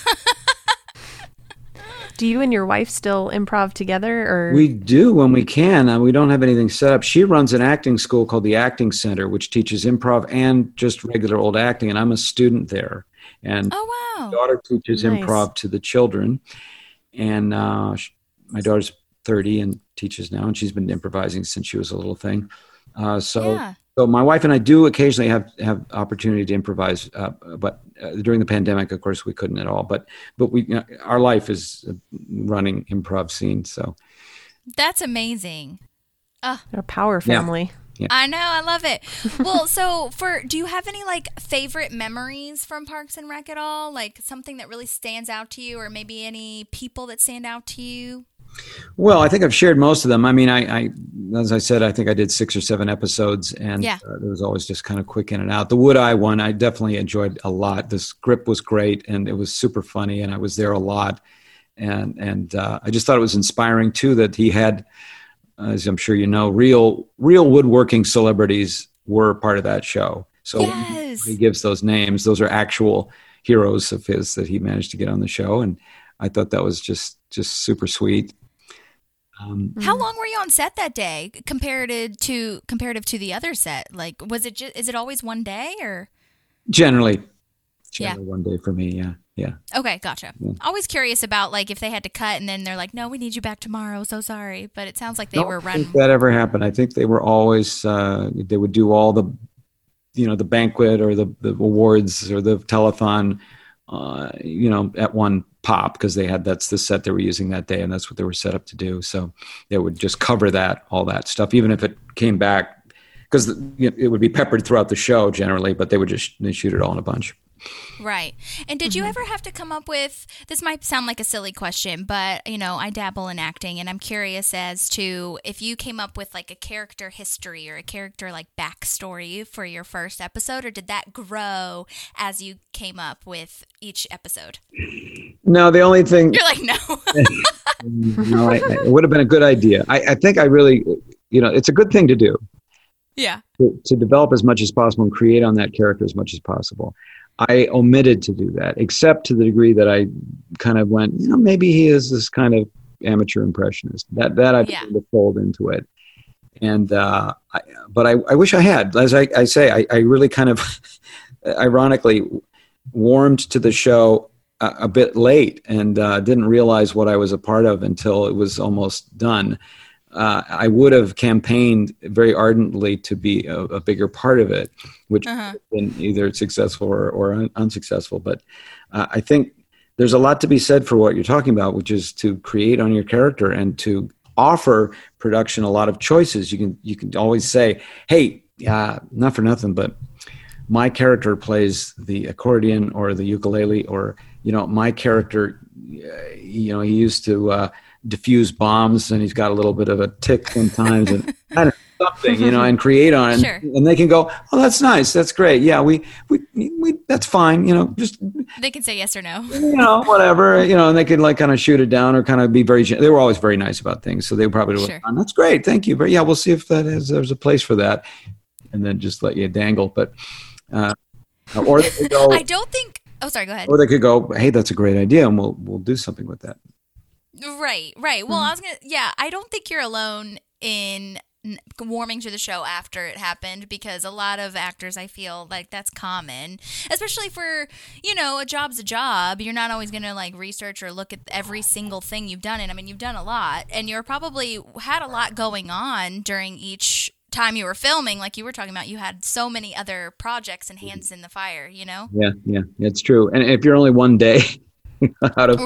Do you and your wife still improv together, or? We do when we can. We don't have anything set up. She runs an acting school called the Acting Center, which teaches improv and just regular old acting, and I'm a student there. And oh, wow. My daughter teaches improv to the children, and my daughter's 30 and teaches now, and she's been improvising since she was a little thing. So my wife and I do occasionally have opportunity to improvise, but during the pandemic, of course, we couldn't at all. But we our life is running improv scene. So that's amazing. They're a power family. Yeah. I know, I love it. Well, so do you have any like favorite memories from Parks and Rec at all? Like something that really stands out to you, or maybe any people that stand out to you? Well, I think I've shared most of them. I mean, I as I said, I think I did 6 or 7 episodes, and there was always just kind of quick in and out. The Wood-Eye one, I definitely enjoyed a lot. The script was great, and it was super funny, and I was there a lot. And I just thought it was inspiring, too, that he had, as I'm sure you know, real woodworking celebrities were part of that show. So when he gives those names, those are actual heroes of his that he managed to get on the show. And I thought that was just super sweet. How long were you on set that day comparative to the other set? Like, is it always one day or? Generally one day for me. Yeah. Okay, gotcha. Yeah. Always curious about like if they had to cut and then they're like, no, we need you back tomorrow. So sorry, but it sounds like they were running. I don't think that ever happened. I think they were always they would do all the, the banquet or the awards or the telethon, at one pop because that's the set they were using that day and that's what they were set up to do. So they would just cover all that stuff, even if it came back, because it would be peppered throughout the show generally, but they shoot it all in a bunch. Right. And did you ever have to come up with, this might sound like a silly question, but, I dabble in acting and I'm curious as to if you came up with like a character history or a character like backstory for your first episode, or did that grow as you came up with each episode? No, the only thing... You're like, no. No, it would have been a good idea. I think I really, it's a good thing to do. Yeah. To develop as much as possible and create on that character as much as possible. I omitted to do that, except to the degree that I kind of went, maybe he is this kind of amateur impressionist. That I began to fold into it. And, but I wish I had. As I say, I really kind of, ironically, warmed to the show a bit late and didn't realize what I was a part of until it was almost done. I would have campaigned very ardently to be a bigger part of it, which would have been either successful or unsuccessful. But I think there's a lot to be said for what you're talking about, which is to create on your character and to offer production a lot of choices. You can always say, hey, not for nothing, but my character plays the accordion or the ukulele, or, my character, he used to diffuse bombs and he's got a little bit of a tick sometimes and kind of something, and create on it. Sure. And they can go, oh, that's nice. That's great. Yeah, we that's fine. Just they can say yes or no. Whatever, and they could like kind of shoot it down or kind of be very, they were always very nice about things. So they probably would, that's great. Thank you. But yeah, we'll see if there's a place for that. And then just let you dangle. But, or they could go, I don't think, oh, sorry, go ahead. Or they could go, hey, that's a great idea. And we'll do something with that. Right. Well, I don't think you're alone in warming to the show after it happened, because a lot of actors, I feel like that's common, especially for, a job's a job. You're not always going to like research or look at every single thing you've done. And I mean, you've done a lot and you're probably had a lot going on during each time you were filming. Like you were talking about, you had so many other projects and hands in the fire, Yeah, it's true. And if you're only one day out of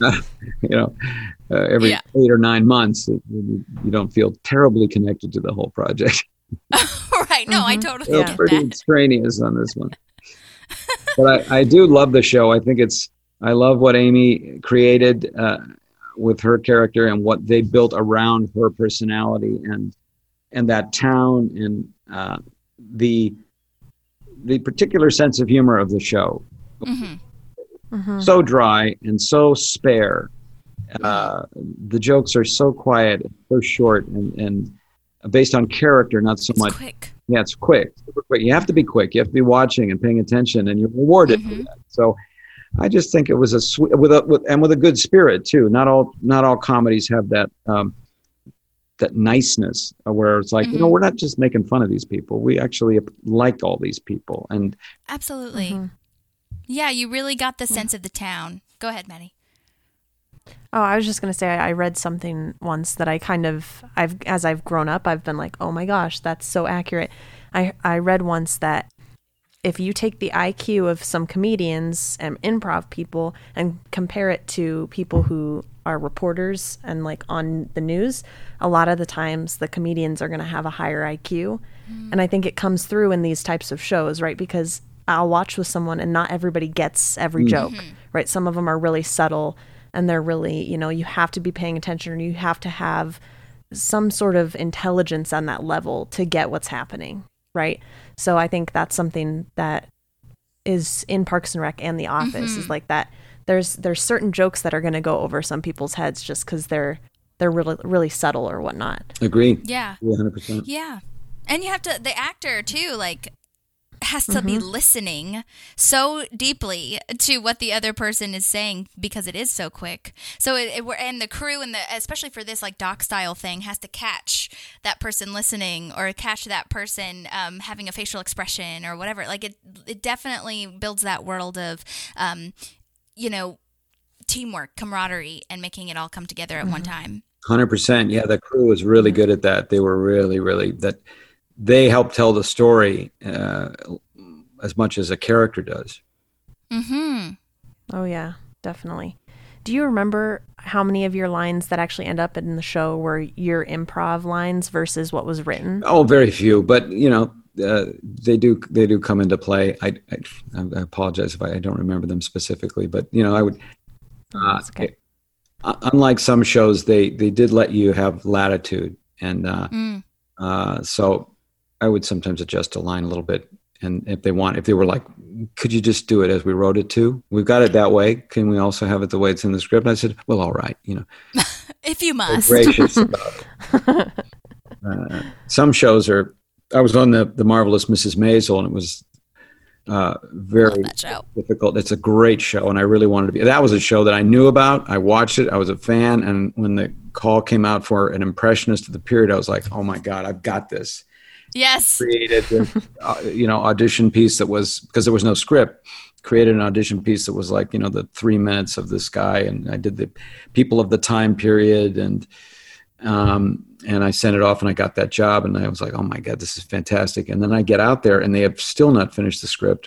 every 8 or 9 months, you don't feel terribly connected to the whole project. Right. No, I totally get that. Pretty extraneous on this one. But I do love the show. I think I love what Amy created with her character and what they built around her personality and that town and the particular sense of humor of the show. So dry and so spare. The jokes are so quiet, so short, and based on character, not so much. Quick. Yeah, it's quick. Super quick. You have to be quick. You have to be watching and paying attention, and you're rewarded for that. So, I just think it was a sweet with a good spirit too. Not all comedies have that that niceness where it's like, we're not just making fun of these people. We actually like all these people, and absolutely. Yeah, you really got the sense of the town. Go ahead, Maddie. Oh, I was just going to say, I read something once that as I've grown up, I've been like, oh my gosh, that's so accurate. I read once that if you take the IQ of some comedians and improv people and compare it to people who are reporters and like on the news, a lot of the times the comedians are going to have a higher IQ. And I think it comes through in these types of shows, right? Because I'll watch with someone and not everybody gets every joke, right? Some of them are really subtle and they're really, you have to be paying attention, or you have to have some sort of intelligence on that level to get what's happening, right? So I think that's something that is in Parks and Rec and The Office is like that. There's certain jokes that are going to go over some people's heads just because they're really, really subtle or whatnot. Agree. Yeah. 100%. Yeah. And you have to, the actor too, like, has to be listening so deeply to what the other person is saying because it is so quick. So and the crew and especially for this like doc style thing has to catch that person listening or catch that person having a facial expression or whatever. Like it definitely builds that world of teamwork, camaraderie, and making it all come together at one time. 100%. Yeah, the crew was really good at that. They were really that. They help tell the story as much as a character does. Mm-hmm. Oh, yeah, definitely. Do you remember how many of your lines that actually end up in the show were your improv lines versus what was written? Oh, very few, but they do come into play. I apologize if I don't remember them specifically, but I would. That's okay. Unlike some shows, they did let you have latitude, and so I would sometimes adjust a line a little bit. And if they were like, could you just do it as we wrote it to? We've got it that way. Can we also have it the way it's in the script? And I said, well, all right, if you must. Gracious about it. Some shows I was on the Marvelous Mrs. Maisel, and it was very difficult. It's a great show, and I really wanted to be. That was a show that I knew about. I watched it. I was a fan, and when the call came out for an impressionist of the period, I was like, oh my God, I've got this. Yes. Created this, audition piece that was, because there was no script, created an audition piece that was like, the 3 minutes of this guy. And I did the people of the time period. And I sent it off and I got that job. And I was like, oh my God, this is fantastic. And then I get out there and they have still not finished the script.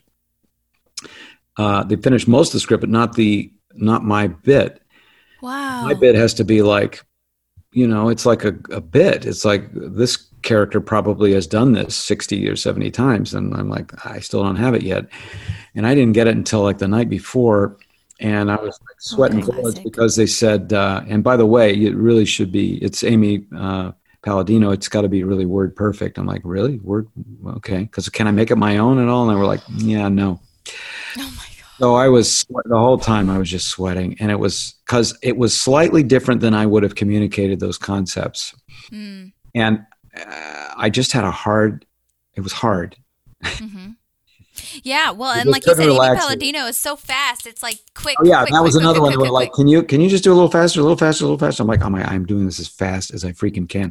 They finished most of the script, but not my bit. Wow. My bit has to be like, it's like a bit. It's like this character probably has done this 60 or 70 times. And I'm like, I still don't have it yet. And I didn't get it until like the night before. And I was like sweating bullets because they said, and by the way, it really should be, it's Amy Palladino. It's got to be really word perfect. I'm like, really? Word? Okay. Because can I make it my own and all? And they were like, yeah, no. Oh my God. So I was, the whole time I was just sweating. And it was because it was slightly different than I would have communicated those concepts. Mm. And I just had it was hard. Mm-hmm. Yeah, well, and like you said, Amy Palladino is so fast. It's like quick. Oh, yeah, quick, that was quick, another quick, one. They were like, can you just do a little faster, a little faster, a little faster? I'm like, oh my, I'm doing this as fast as I freaking can.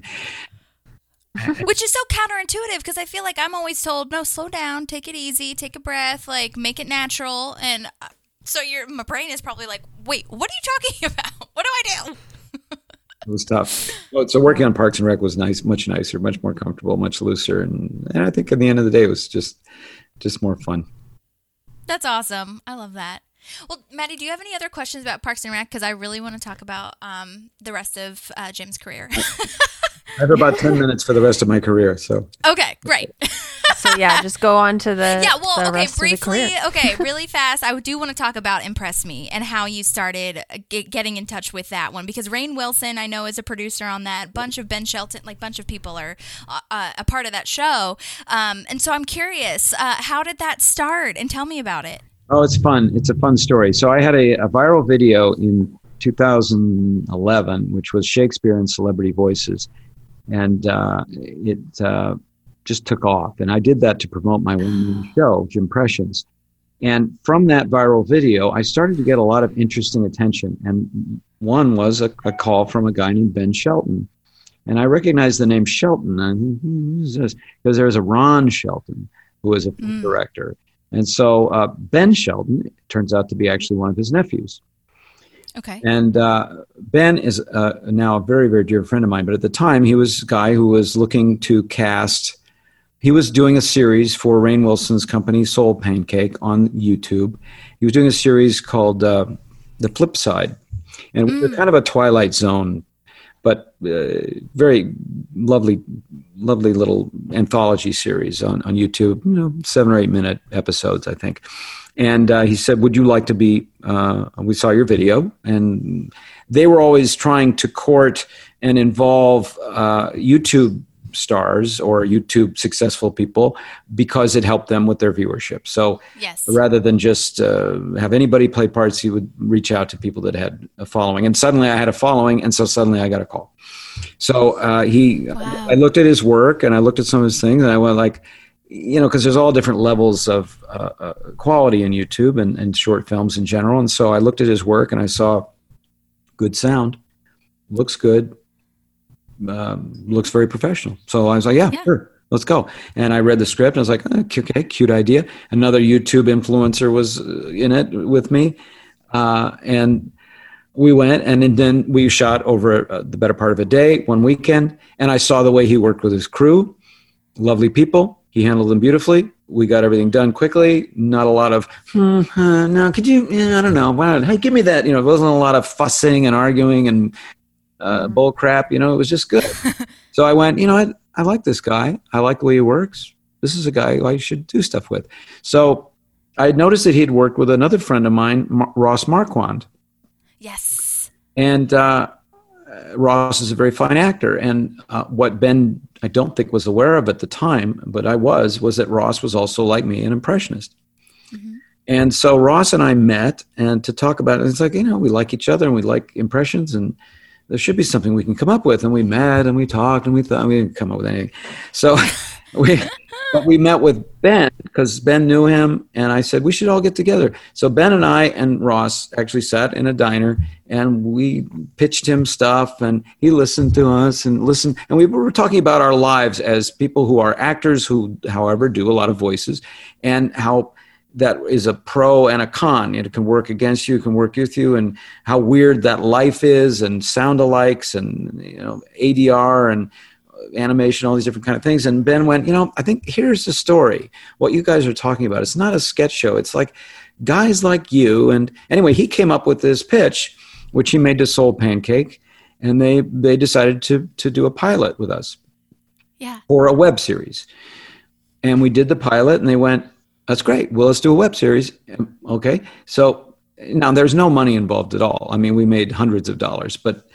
Which is so counterintuitive because I feel like I'm always told, no, slow down, take it easy, take a breath, like make it natural. And so my brain is probably like, wait, what are you talking about? What do I do? It was tough. So working on Parks and Rec was nice, much nicer, much more comfortable, much looser. And I think at the end of the day, it was just more fun. That's awesome. I love that. Well, Maddie, do you have any other questions about Parks and Rec? Because I really want to talk about the rest of Jim's career. I have about 10 minutes for the rest of my career. So okay, great. So yeah, just go on to the briefly. Okay, really fast. I do want to talk about Impress Me and how you started getting in touch with that one because Rainn Wilson, I know, is a producer on that. Bunch of Ben Shelton, bunch of people are a part of that show. And so I'm curious, how did that start? And tell me about it. Oh, it's fun. It's a fun story. So I had a viral video in 2011, which was Shakespeare and Celebrity Voices. And it just took off. And I did that to promote my one show, Jimpressions. And from that viral video, I started to get a lot of interesting attention. And one was a call from a guy named Ben Shelton. And I recognized the name Shelton because there was a Ron Shelton who was a film director. And so Ben Shelton turns out to be actually one of his nephews. Okay. And Ben is now a very, very dear friend of mine. But at the time, he was a guy who was looking to cast. He was doing a series for Rainn Wilson's company, Soul Pancake, on YouTube. He was doing a series called The Flip Side. And it was kind of a Twilight Zone, but very lovely little anthology series on YouTube, 7 or 8 minute episodes, I think. And he said, would you like to be, we saw your video. And they were always trying to court and involve YouTube stars or YouTube successful people because it helped them with their viewership. So rather than just have anybody play parts, he would reach out to people that had a following. And suddenly I had a following, and so suddenly I got a call. So I looked at his work and I looked at some of his things, and I went like, because there's all different levels of quality in YouTube and short films in general. And so I looked at his work and I saw good sound, looks good, looks very professional. So I was like, yeah. Sure, let's go. And I read the script and I was like, okay, cute idea. Another YouTube influencer was in it with me. And we went, and then we shot over the better part of a day, one weekend. And I saw the way he worked with his crew. Lovely people. He handled them beautifully. We got everything done quickly. Not a lot of, no, could you, I don't know. Wow, hey, give me that. It wasn't a lot of fussing and arguing and bull crap. It was just good. So I went, I like this guy. I like the way he works. This is a guy who I should do stuff with. So I noticed that he had worked with another friend of mine, Ross Marquand. Yes. And Ross is a very fine actor. And what Ben, I don't think, was aware of at the time, but I was that Ross was also, like me, an impressionist. Mm-hmm. And so Ross and I met and to talk about it. It's like, we like each other and we like impressions and there should be something we can come up with. And we met and we talked and we thought we didn't come up with anything. So we met with Ben because Ben knew him. And I said, we should all get together. So Ben and I and Ross actually sat in a diner and we pitched him stuff and he listened to us and listened. And we were talking about our lives as people who are actors who, however, do a lot of voices and how that is a pro and a con. It can work against you, it can work with you, and how weird that life is, and sound alikes, and ADR and animation, all these different kind of things. And Ben went, I think here's the story. What you guys are talking about, it's not a sketch show. It's like guys like you. And anyway, he came up with this pitch, which he made to Soul Pancake, and they decided to do a pilot with us. Yeah. For a web series. And we did the pilot, and they went, that's great. Well, let's do a web series. Okay. So now there's no money involved at all. I mean, we made hundreds of dollars, but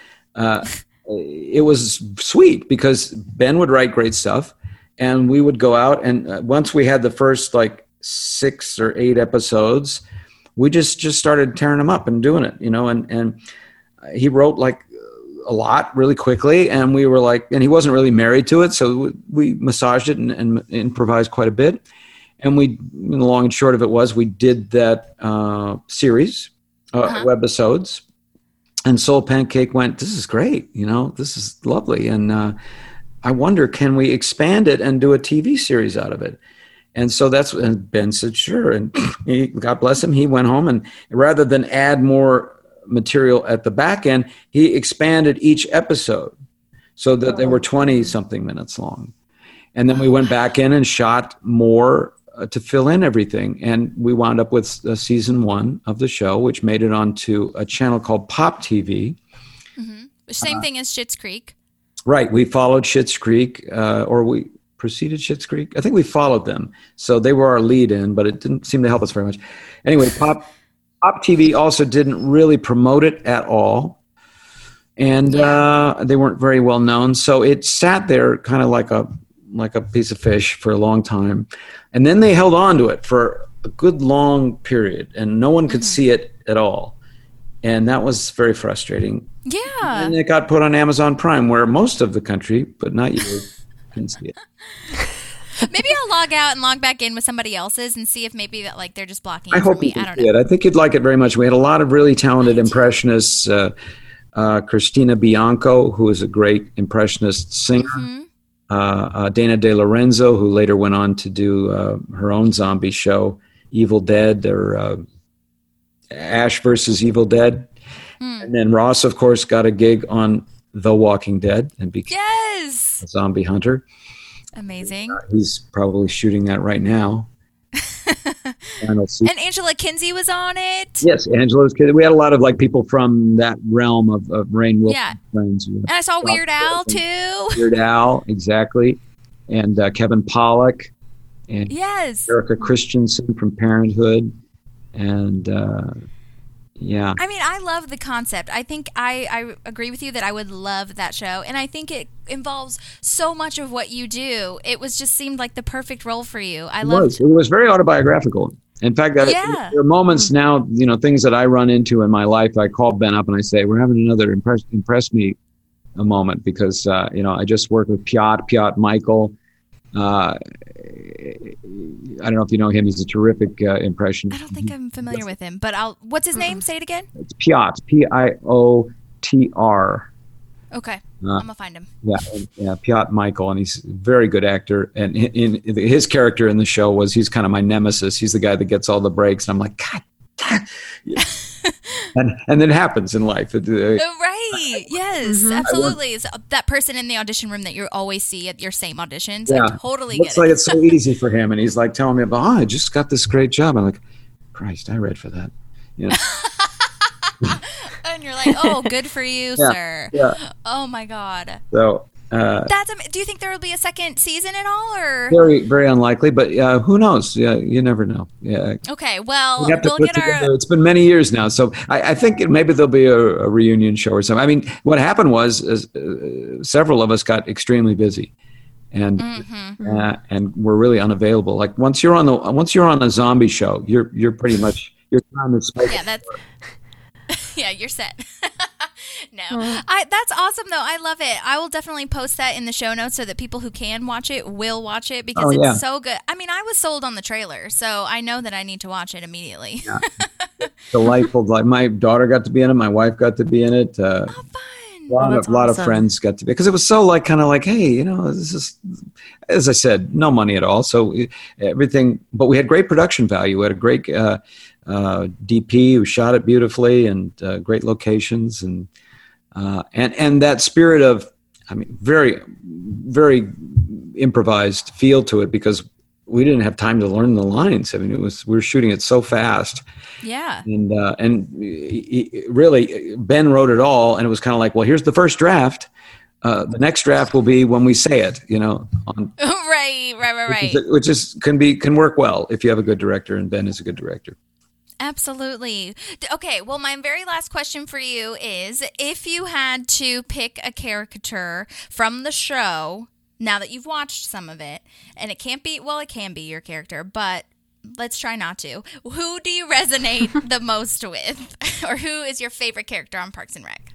it was sweet because Ben would write great stuff and we would go out. And once we had the first 6 or 8 episodes, we just started tearing them up and doing it, and he wrote a lot really quickly. And we were and he wasn't really married to it. So we massaged it and improvised quite a bit. And the long and short of it was we did that series, webisodes, and Soul Pancake went, this is great, this is lovely. And I wonder, can we expand it and do a TV series out of it? And so and Ben said, sure. And God bless him, he went home and rather than add more material at the back end, he expanded each episode so that they were 20-something minutes long. And then we went back in and shot more to fill in everything. And we wound up with season 1 of the show, which made it onto a channel called Pop TV. Mm-hmm. Same thing as Schitt's Creek. Right. We followed Schitt's Creek, or we preceded Schitt's Creek. I think we followed them. So they were our lead in, but it didn't seem to help us very much. Anyway, Pop TV also didn't really promote it at all. And they weren't very well known. So it sat there kind of like a piece of fish for a long time. And then they held on to it for a good long period and no one could see it at all. And that was very frustrating. Yeah. And it got put on Amazon Prime where most of the country, but not you, can see it. Maybe I'll log out and log back in with somebody else's and see if maybe that they're just blocking it I for hope me. you can I don't see know. it. I think you'd like it very much. We had a lot of really talented impressionists. Christina Bianco, who is a great impressionist singer. Mm-hmm. Dana De Lorenzo, who later went on to do her own zombie show, Evil Dead, or Ash versus Evil Dead. And then Ross, of course, got a gig on The Walking Dead and became a zombie hunter. Amazing. He's probably shooting that right now. And Angela Kinsey was on it. Yes, Angela's kid. We had a lot of people from that realm of Rainn Wilson friends. And I saw Weird Al too. Weird Al, exactly. And Kevin Pollak. And Erica Christensen from Parenthood. And I mean, I love the concept. I think I agree with you that I would love that show. And I think it involves so much of what you do. It just seemed like the perfect role for you. It was very autobiographical. In fact, there are moments now, things that I run into in my life. I call Ben up and I say, we're having another impress me a moment because, I just worked with Piotr Michael. I don't know if you know him. He's a terrific impression. I don't think I'm familiar with him, but what's his name? Say it again. It's Piotr, Piotr. Okay, I'm gonna find him. Yeah, Piotr Michael, and he's a very good actor. And in his character in the show he's kind of my nemesis. He's the guy that gets all the breaks, and I'm like, God. and it happens in life. Right. Yes, absolutely. It's that person in the audition room that you always see at your same auditions. Yeah. I totally Looks get it. like it's so easy for him, and he's like telling me about, I just got this great job. I'm like, Christ, I read for that. You know? And you're like, oh, good for you, sir. Yeah. Oh my God. So Do you think there will be a second season at all, or very, very unlikely? But who knows? Yeah, you never know. Yeah. Okay. Well, We have to we'll put get our. together- It's been many years now, so I think maybe there'll be a reunion show or something. I mean, what happened was several of us got extremely busy, and and we're really unavailable. Like once you're on a zombie show, you're pretty much your time is spent. Yeah, that's. Yeah, you're set. No, that's awesome though. I love it. I will definitely post that in the show notes so that people who can watch it will watch it because it's so good. I mean, I was sold on the trailer, so I know that I need to watch it immediately. Yeah. Delightful. Like my daughter got to be in it. My wife got to be in it. Oh, fun. A lot of friends got to be, because it was so kind of like, hey, this is, as I said, no money at all. So everything, but we had great production value. We had a great DP who shot it beautifully, and great locations, and that spirit of, I mean, very, very improvised feel to it, because we didn't have time to learn the lines. I mean, we were shooting it so fast. Yeah. And really, Ben wrote it all, and it was kind of like, well, here's the first draft. The next draft will be when we say it, Right. Which can work well if you have a good director, and Ben is a good director. Absolutely. Okay, well, my very last question for you is, if you had to pick a caricature from the show, now that you've watched some of it, and it can be your character, but let's try not to. Who do you resonate the most with? Or who is your favorite character on Parks and Rec?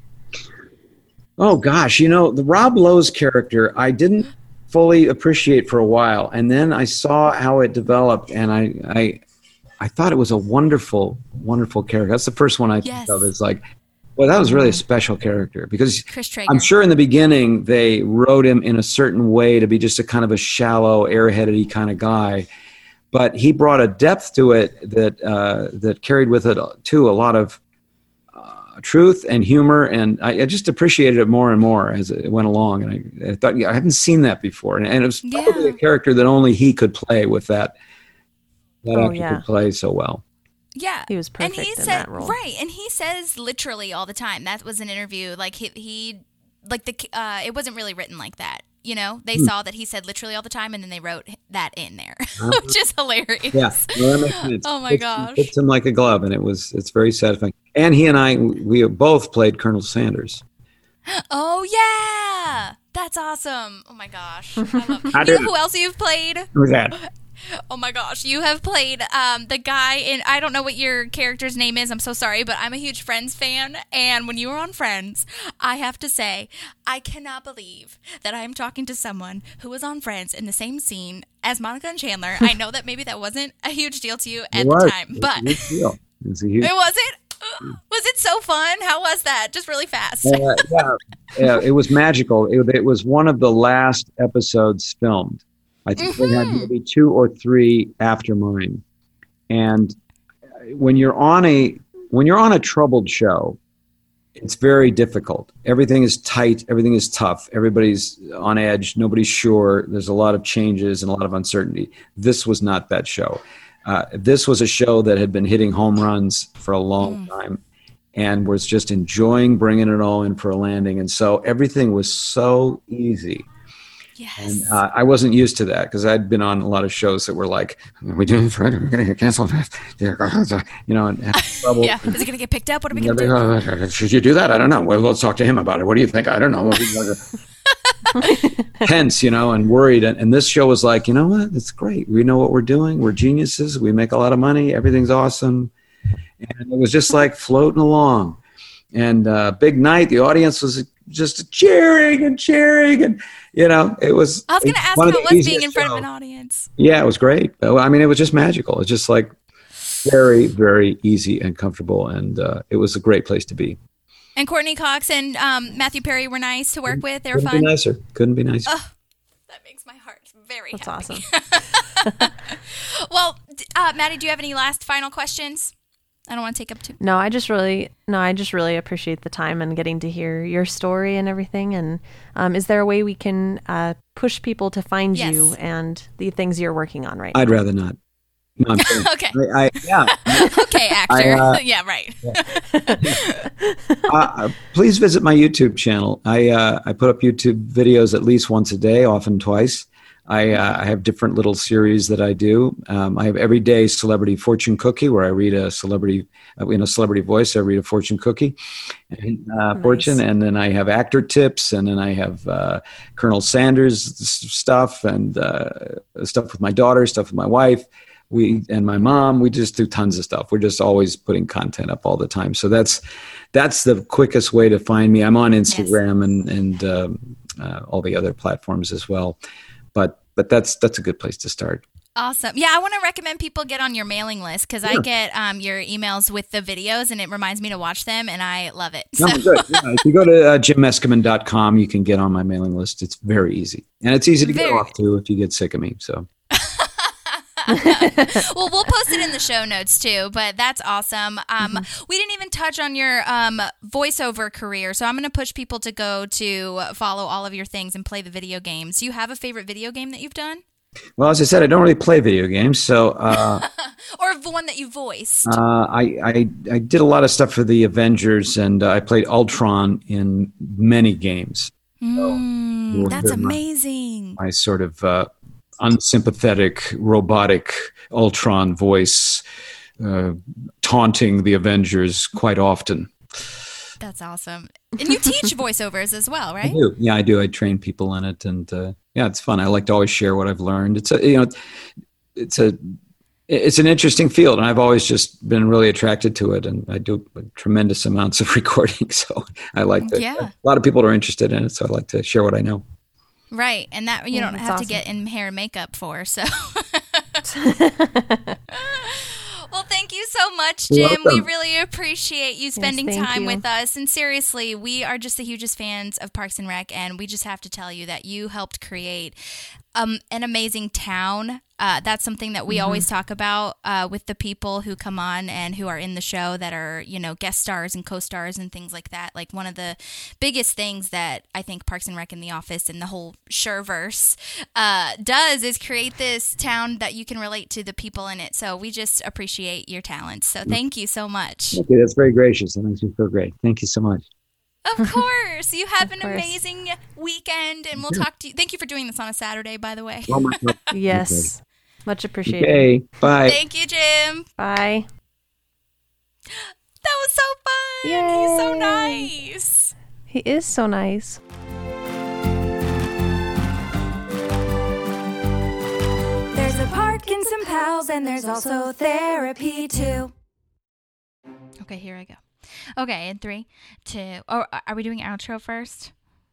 Oh, gosh. The Rob Lowe's character, I didn't fully appreciate for a while. And then I saw how it developed, and I thought it was a wonderful, wonderful character. That's the first one I think of. It's like, well, that was really a special character, because Chris Traeger. I'm sure in the beginning they wrote him in a certain way to be just a kind of a shallow, airheaded kind of guy. But he brought a depth to it that carried with it, too, a lot of truth and humor. And I just appreciated it more and more as it went along. And I thought, I hadn't seen that before. And it was probably a character that only he could play with that. Could play so well. Yeah, he was perfect in that role. Right, and he says literally all the time. That was an interview. Like he it wasn't really written like that. They saw that he said literally all the time, and then they wrote that in there, which is hilarious. Yeah, well, that makes sense. Oh my gosh, it fits him like a glove, and it's very satisfying. And he and I, we both played Colonel Sanders. Oh yeah, that's awesome. Oh my gosh, I love. You know who else you've played? Who's that? Oh my gosh, you have played the guy in, I don't know what your character's name is, I'm so sorry, but I'm a huge Friends fan, and when you were on Friends, I have to say, I cannot believe that I am talking to someone who was on Friends in the same scene as Monica and Chandler. I know that maybe that wasn't a huge deal to you at the time, but it wasn't? Was it so fun? How was that? Just really fast. Yeah, it was magical. It was one of the last episodes filmed. I think they had maybe 2 or 3 after mine. And when you're on a troubled show, it's very difficult. Everything is tight. Everything is tough. Everybody's on edge. Nobody's sure. There's a lot of changes and a lot of uncertainty. This was not that show. This was a show that had been hitting home runs for a long time, and was just enjoying bringing it all in for a landing. And so everything was so easy. Yes. And I wasn't used to that, because I'd been on a lot of shows that were like, are we doing this right? Are we going to get canceled? And have trouble. Yeah. Is it going to get picked up? What are we going to do? Should you do that? I don't know. Well, let's talk to him about it. What do you think? I don't know. Tense, and worried. And this show was like, you know what? It's great. We know what we're doing. We're geniuses. We make a lot of money. Everything's awesome. And it was just like floating along. And big night. The audience was just cheering, and it was. I was going to ask how it was being in front of an audience. Yeah, it was great. I mean, it was just magical. It's just like very, very easy and comfortable, and it was a great place to be. And Courtney Cox and Matthew Perry were nice to work with. They were fun. Couldn't be nicer. Oh, that makes my heart very happy. That's awesome. Well, Maddie, do you have any last final questions? I don't want to take up too. No, I just really appreciate the time and getting to hear your story and everything. And is there a way we can push people to find you and the things you're working on right now? I'd rather not. No, I'm kidding. Okay. Yeah. Okay, actor. Yeah, right. Please visit my YouTube channel. I put up YouTube videos at least once a day, often twice. I have different little series that I do. I have everyday celebrity fortune cookie where I read a celebrity in a celebrity voice. I read a fortune cookie, fortune, and then I have actor tips, and then I have Colonel Sanders stuff and stuff with my daughter, stuff with my wife. And my mom, we just do tons of stuff. We're just always putting content up all the time. So that's the quickest way to find me. I'm on Instagram and all the other platforms as well. But that's a good place to start. Awesome. Yeah, I want to recommend people get on your mailing list because I get your emails with the videos and it reminds me to watch them and I love it. So. Good. Yeah, if you go to jimmeskimmin.com, you can get on my mailing list. It's very easy. And it's easy to get off to if you get sick of me. So. Well, we'll post it in the show notes too, but that's awesome. We didn't even touch on your voiceover career, so I'm going to push people to go to follow all of your things and play the video games. Do you have a favorite video game that you've done? Well, as I said, I don't really play video games, so or the one that you voiced. I did a lot of stuff for the Avengers, and I played Ultron in many games. That's amazing. My sort of unsympathetic, robotic Ultron voice taunting the Avengers quite often. That's awesome. And you teach voiceovers as well, right? I do. Yeah, I do. I train people in it, and it's fun. I like to always share what I've learned. It's an interesting field, and I've always just been really attracted to it, and I do tremendous amounts of recording, so I like to. Yeah. A lot of people are interested in it, so I like to share what I know. Right, and that you don't have to get in hair and makeup for, so. Well, thank you so much, Jim. We really appreciate you spending time with us. And seriously, we are just the hugest fans of Parks and Rec, and we just have to tell you that you helped create an amazing town. That's something that we always talk about with the people who come on and who are in the show that are, guest stars and co-stars and things like that. Like one of the biggest things that I think Parks and Rec and The Office and the whole Sureverse does is create this town that you can relate to the people in it. So we just appreciate your talents. So thank you so much. Thank you. That's very gracious. That makes me feel great. Thank you so much. Of course. You have an amazing weekend, and we'll talk to you. Thank you for doing this on a Saturday, by the way. Yes. Much appreciated. Okay. Bye. Thank you, Jim. Bye. That was so fun. Yay. He's so nice. He is so nice. There's a park and some pals, and there's also therapy too. Okay, here I go. Okay, in 3, 2. Oh, are we doing outro first?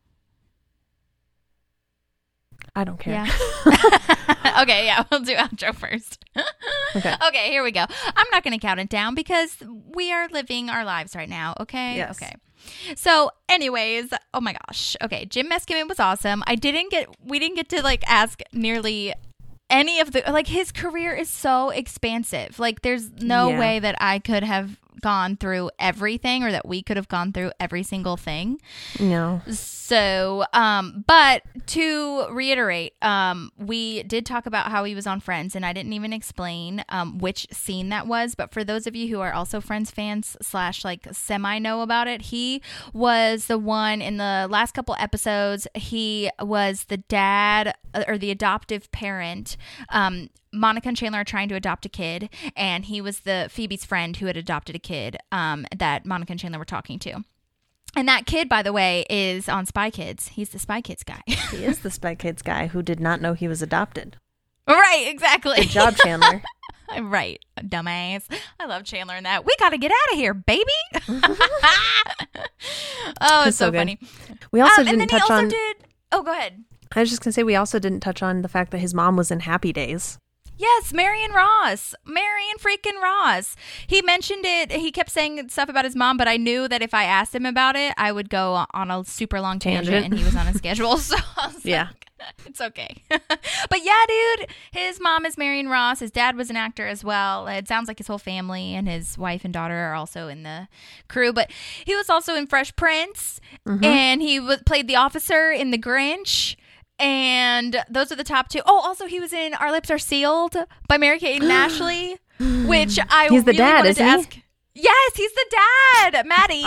I don't care. Yeah. Okay, yeah, we'll do outro first. Okay, here we go. I'm not going to count it down because we are living our lives right now, okay? Yes. Okay. So, anyways, oh my gosh. Okay, Jim Meskimen was awesome. We didn't get to ask nearly any of the his career is so expansive. There's no way that I could have gone through everything or that we could have gone through every single thing. No. So, but to reiterate, we did talk about how he was on Friends, and I didn't even explain which scene that was. But for those of you who are also Friends fans / semi know about it, he was the one in the last couple episodes. He was the dad or the adoptive parent. Monica and Chandler are trying to adopt a kid, and he was the Phoebe's friend who had adopted a kid that Monica and Chandler were talking to. And that kid, by the way, is on Spy Kids. He's the Spy Kids guy. He is the Spy Kids guy who did not know he was adopted. Right, exactly. Good job, Chandler. Right, dumbass. I love Chandler in that. We got to get out of here, baby. Oh, it's so funny. We also and didn't then he touch also on. did. Oh, go ahead. I was just gonna say we also didn't touch on the fact that his mom was in Happy Days. Yes, Marion Ross. Marion freaking Ross. He mentioned it. He kept saying stuff about his mom, but I knew that if I asked him about it, I would go on a super long tangent, and he was on a schedule. So I was Yeah. like, it's okay. But yeah, dude, his mom is Marion Ross. His dad was an actor as well. It sounds like his whole family and his wife and daughter are also in the crew. But he was also in Fresh Prince, and he played the officer in The Grinch. And those are the top two. Oh, also he was in Our Lips Are Sealed by Mary-Kate and Ashley, which I He's the really dad, wanted isn't to he? ask. Yes, he's the dad, Maddie.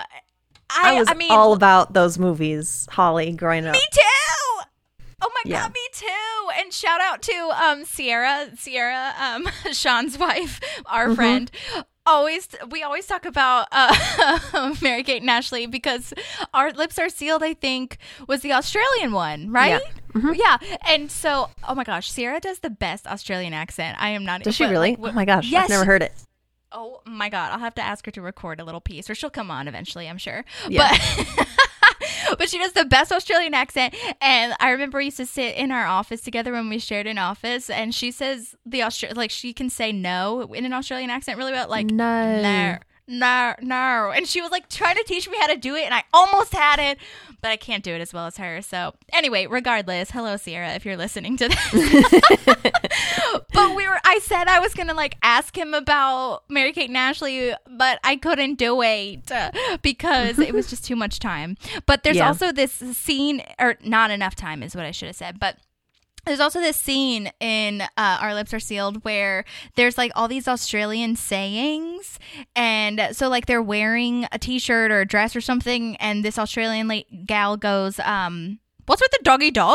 I mean, all about those movies, Holly, growing up. me too. Oh my Yeah. god, me too. And shout out to Sierra, Sean's wife, our friend. We always talk about Mary-Kate and Ashley because Our Lips Are Sealed, I think, was the Australian one, right? Yeah. And so, oh my gosh, Sierra does the best Australian accent. I am not. Does she but, really? like, Oh my gosh, yes. I've never heard it. Oh my god, I'll have to ask her to record a little piece, or she'll come on eventually, I'm sure. Yeah. But she does the best Australian accent, and I remember we used to sit in our office together when we shared an office, and she says she can say no in an Australian accent really well, like No. no, and she was like trying to teach me how to do it, and I almost had it, but I can't do it as well as her. So anyway, regardless, hello Sierra if you're listening to this. But I said I was gonna like ask him about Mary-Kate and Ashley, but I couldn't do it because it was just too much time. But there's also this scene, or not enough time is what I should have said, but there's also this scene in Our Lips Are Sealed where there's like all these Australian sayings, and so like they're wearing a t-shirt or a dress or something, and this Australian gal goes, what's with the doggy dog?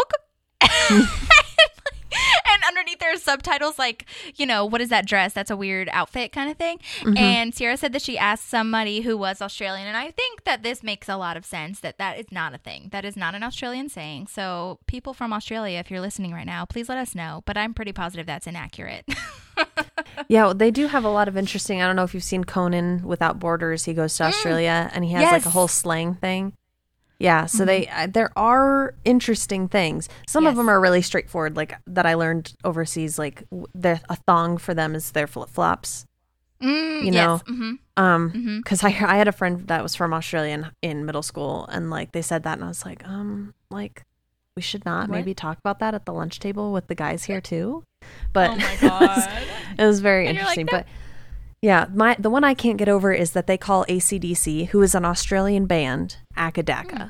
And underneath there are subtitles like, what is that dress? That's a weird outfit kind of thing. And Sierra said that she asked somebody who was Australian. And I think that this makes a lot of sense, that is not a thing. That is not an Australian saying. So people from Australia, if you're listening right now, please let us know. But I'm pretty positive that's inaccurate. Yeah, they do have a lot of interesting. I don't know if you've seen Conan Without Borders. He goes to Australia and he has like a whole slang thing. Yeah, so there are interesting things. Some of them are really straightforward, like that I learned overseas. Like a thong for them is their flip flops. You know, because I had a friend that was from Australia in middle school, and like they said that, and I was like, we should not maybe talk about that at the lunch table with the guys here too. But oh my god, it was very and interesting. Like, but yeah, the one I can't get over is that they call AC/DC, who is an Australian band, Akadaka.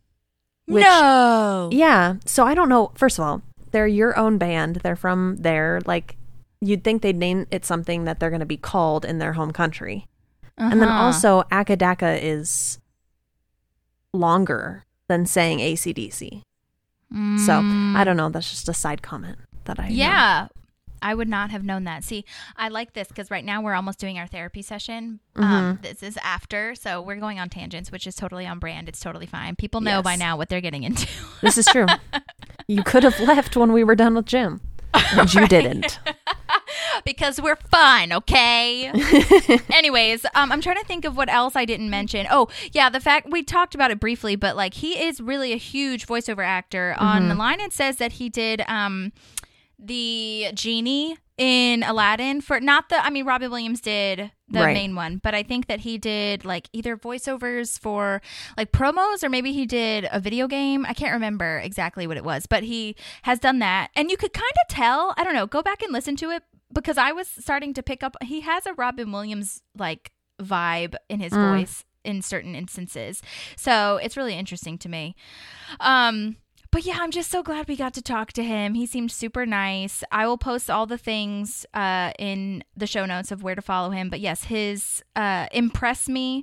No. Yeah. So I don't know. First of all, they're your own band. They're from there. Like, you'd think they'd name it something that they're going to be called in their home country. And then also, Akadaka is longer than saying AC/DC. So I don't know. That's just a side comment that I know. I would not have known that. See, I like this because right now we're almost doing our therapy session. This is after, so we're going on tangents, which is totally on brand. It's totally fine. People know by now what they're getting into. This is true. You could have left when we were done with Jim, and you didn't. Because we're fun, okay? Anyways, I'm trying to think of what else I didn't mention. Oh, yeah, the fact we talked about it briefly, but like he is really a huge voiceover actor. On the line, it says that he did the genie in Aladdin Robin Williams did the main one, but I think that he did like either voiceovers for like promos, or maybe he did a video game. I can't remember exactly what it was, but he has done that. And you could kind of tell, I don't know, go back and listen to it, because I was starting to pick up, he has a Robin Williams like vibe in his voice in certain instances. So it's really interesting to me. But yeah, I'm just so glad we got to talk to him. He seemed super nice. I will post all the things in the show notes of where to follow him. But yes, his Impress Me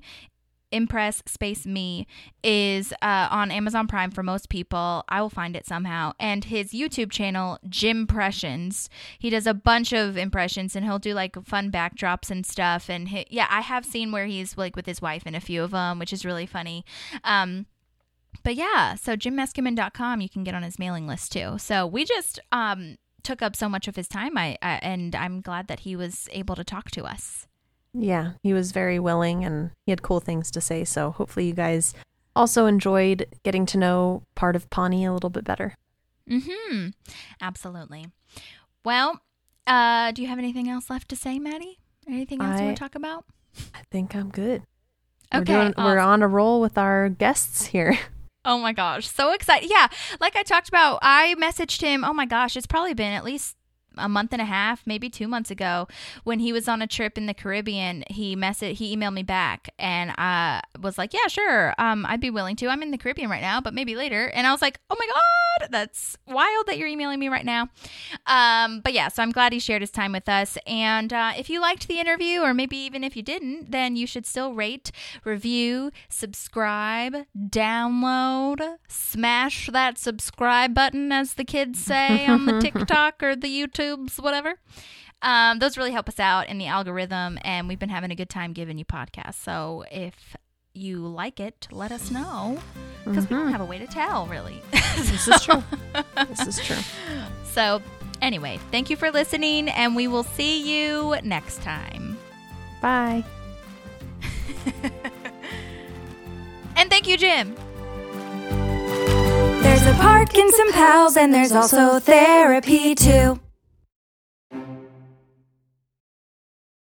is on Amazon Prime for most people. I will find it somehow. And his YouTube channel, Jimpressions, he does a bunch of impressions, and he'll do like fun backdrops and stuff. And I have seen where he's like with his wife in a few of them, which is really funny. But yeah, so JimMeskimen.com, you can get on his mailing list too. So we just took up so much of his time, and I'm glad that he was able to talk to us. Yeah, he was very willing, and he had cool things to say. So hopefully you guys also enjoyed getting to know part of Pawnee a little bit better. Mm-hmm. Absolutely. Well, do you have anything else left to say, Maddie? Anything else you want to talk about? I think I'm good. Okay. We're on a roll with our guests here. Oh my gosh. So excited. Yeah. Like I talked about, I messaged him. Oh my gosh. It's probably been at least a month and a half, maybe 2 months ago, when he was on a trip in the Caribbean. He emailed me back, and I was like, yeah, sure. I'd be willing to. I'm in the Caribbean right now, but maybe later. And I was like, oh my God, that's wild that you're emailing me right now. But yeah, so I'm glad he shared his time with us. And if you liked the interview, or maybe even if you didn't, then you should still rate, review, subscribe, download, smash that subscribe button, as the kids say on the TikTok or the YouTubes, whatever. Those really help us out in the algorithm, and we've been having a good time giving you podcasts. So if you like it, let us know, because we don't have a way to tell, really. This is true. This is true. So anyway, thank you for listening, and we will see you next time. Bye. And thank you, Jim. There's a park and some pals, and there's also therapy too.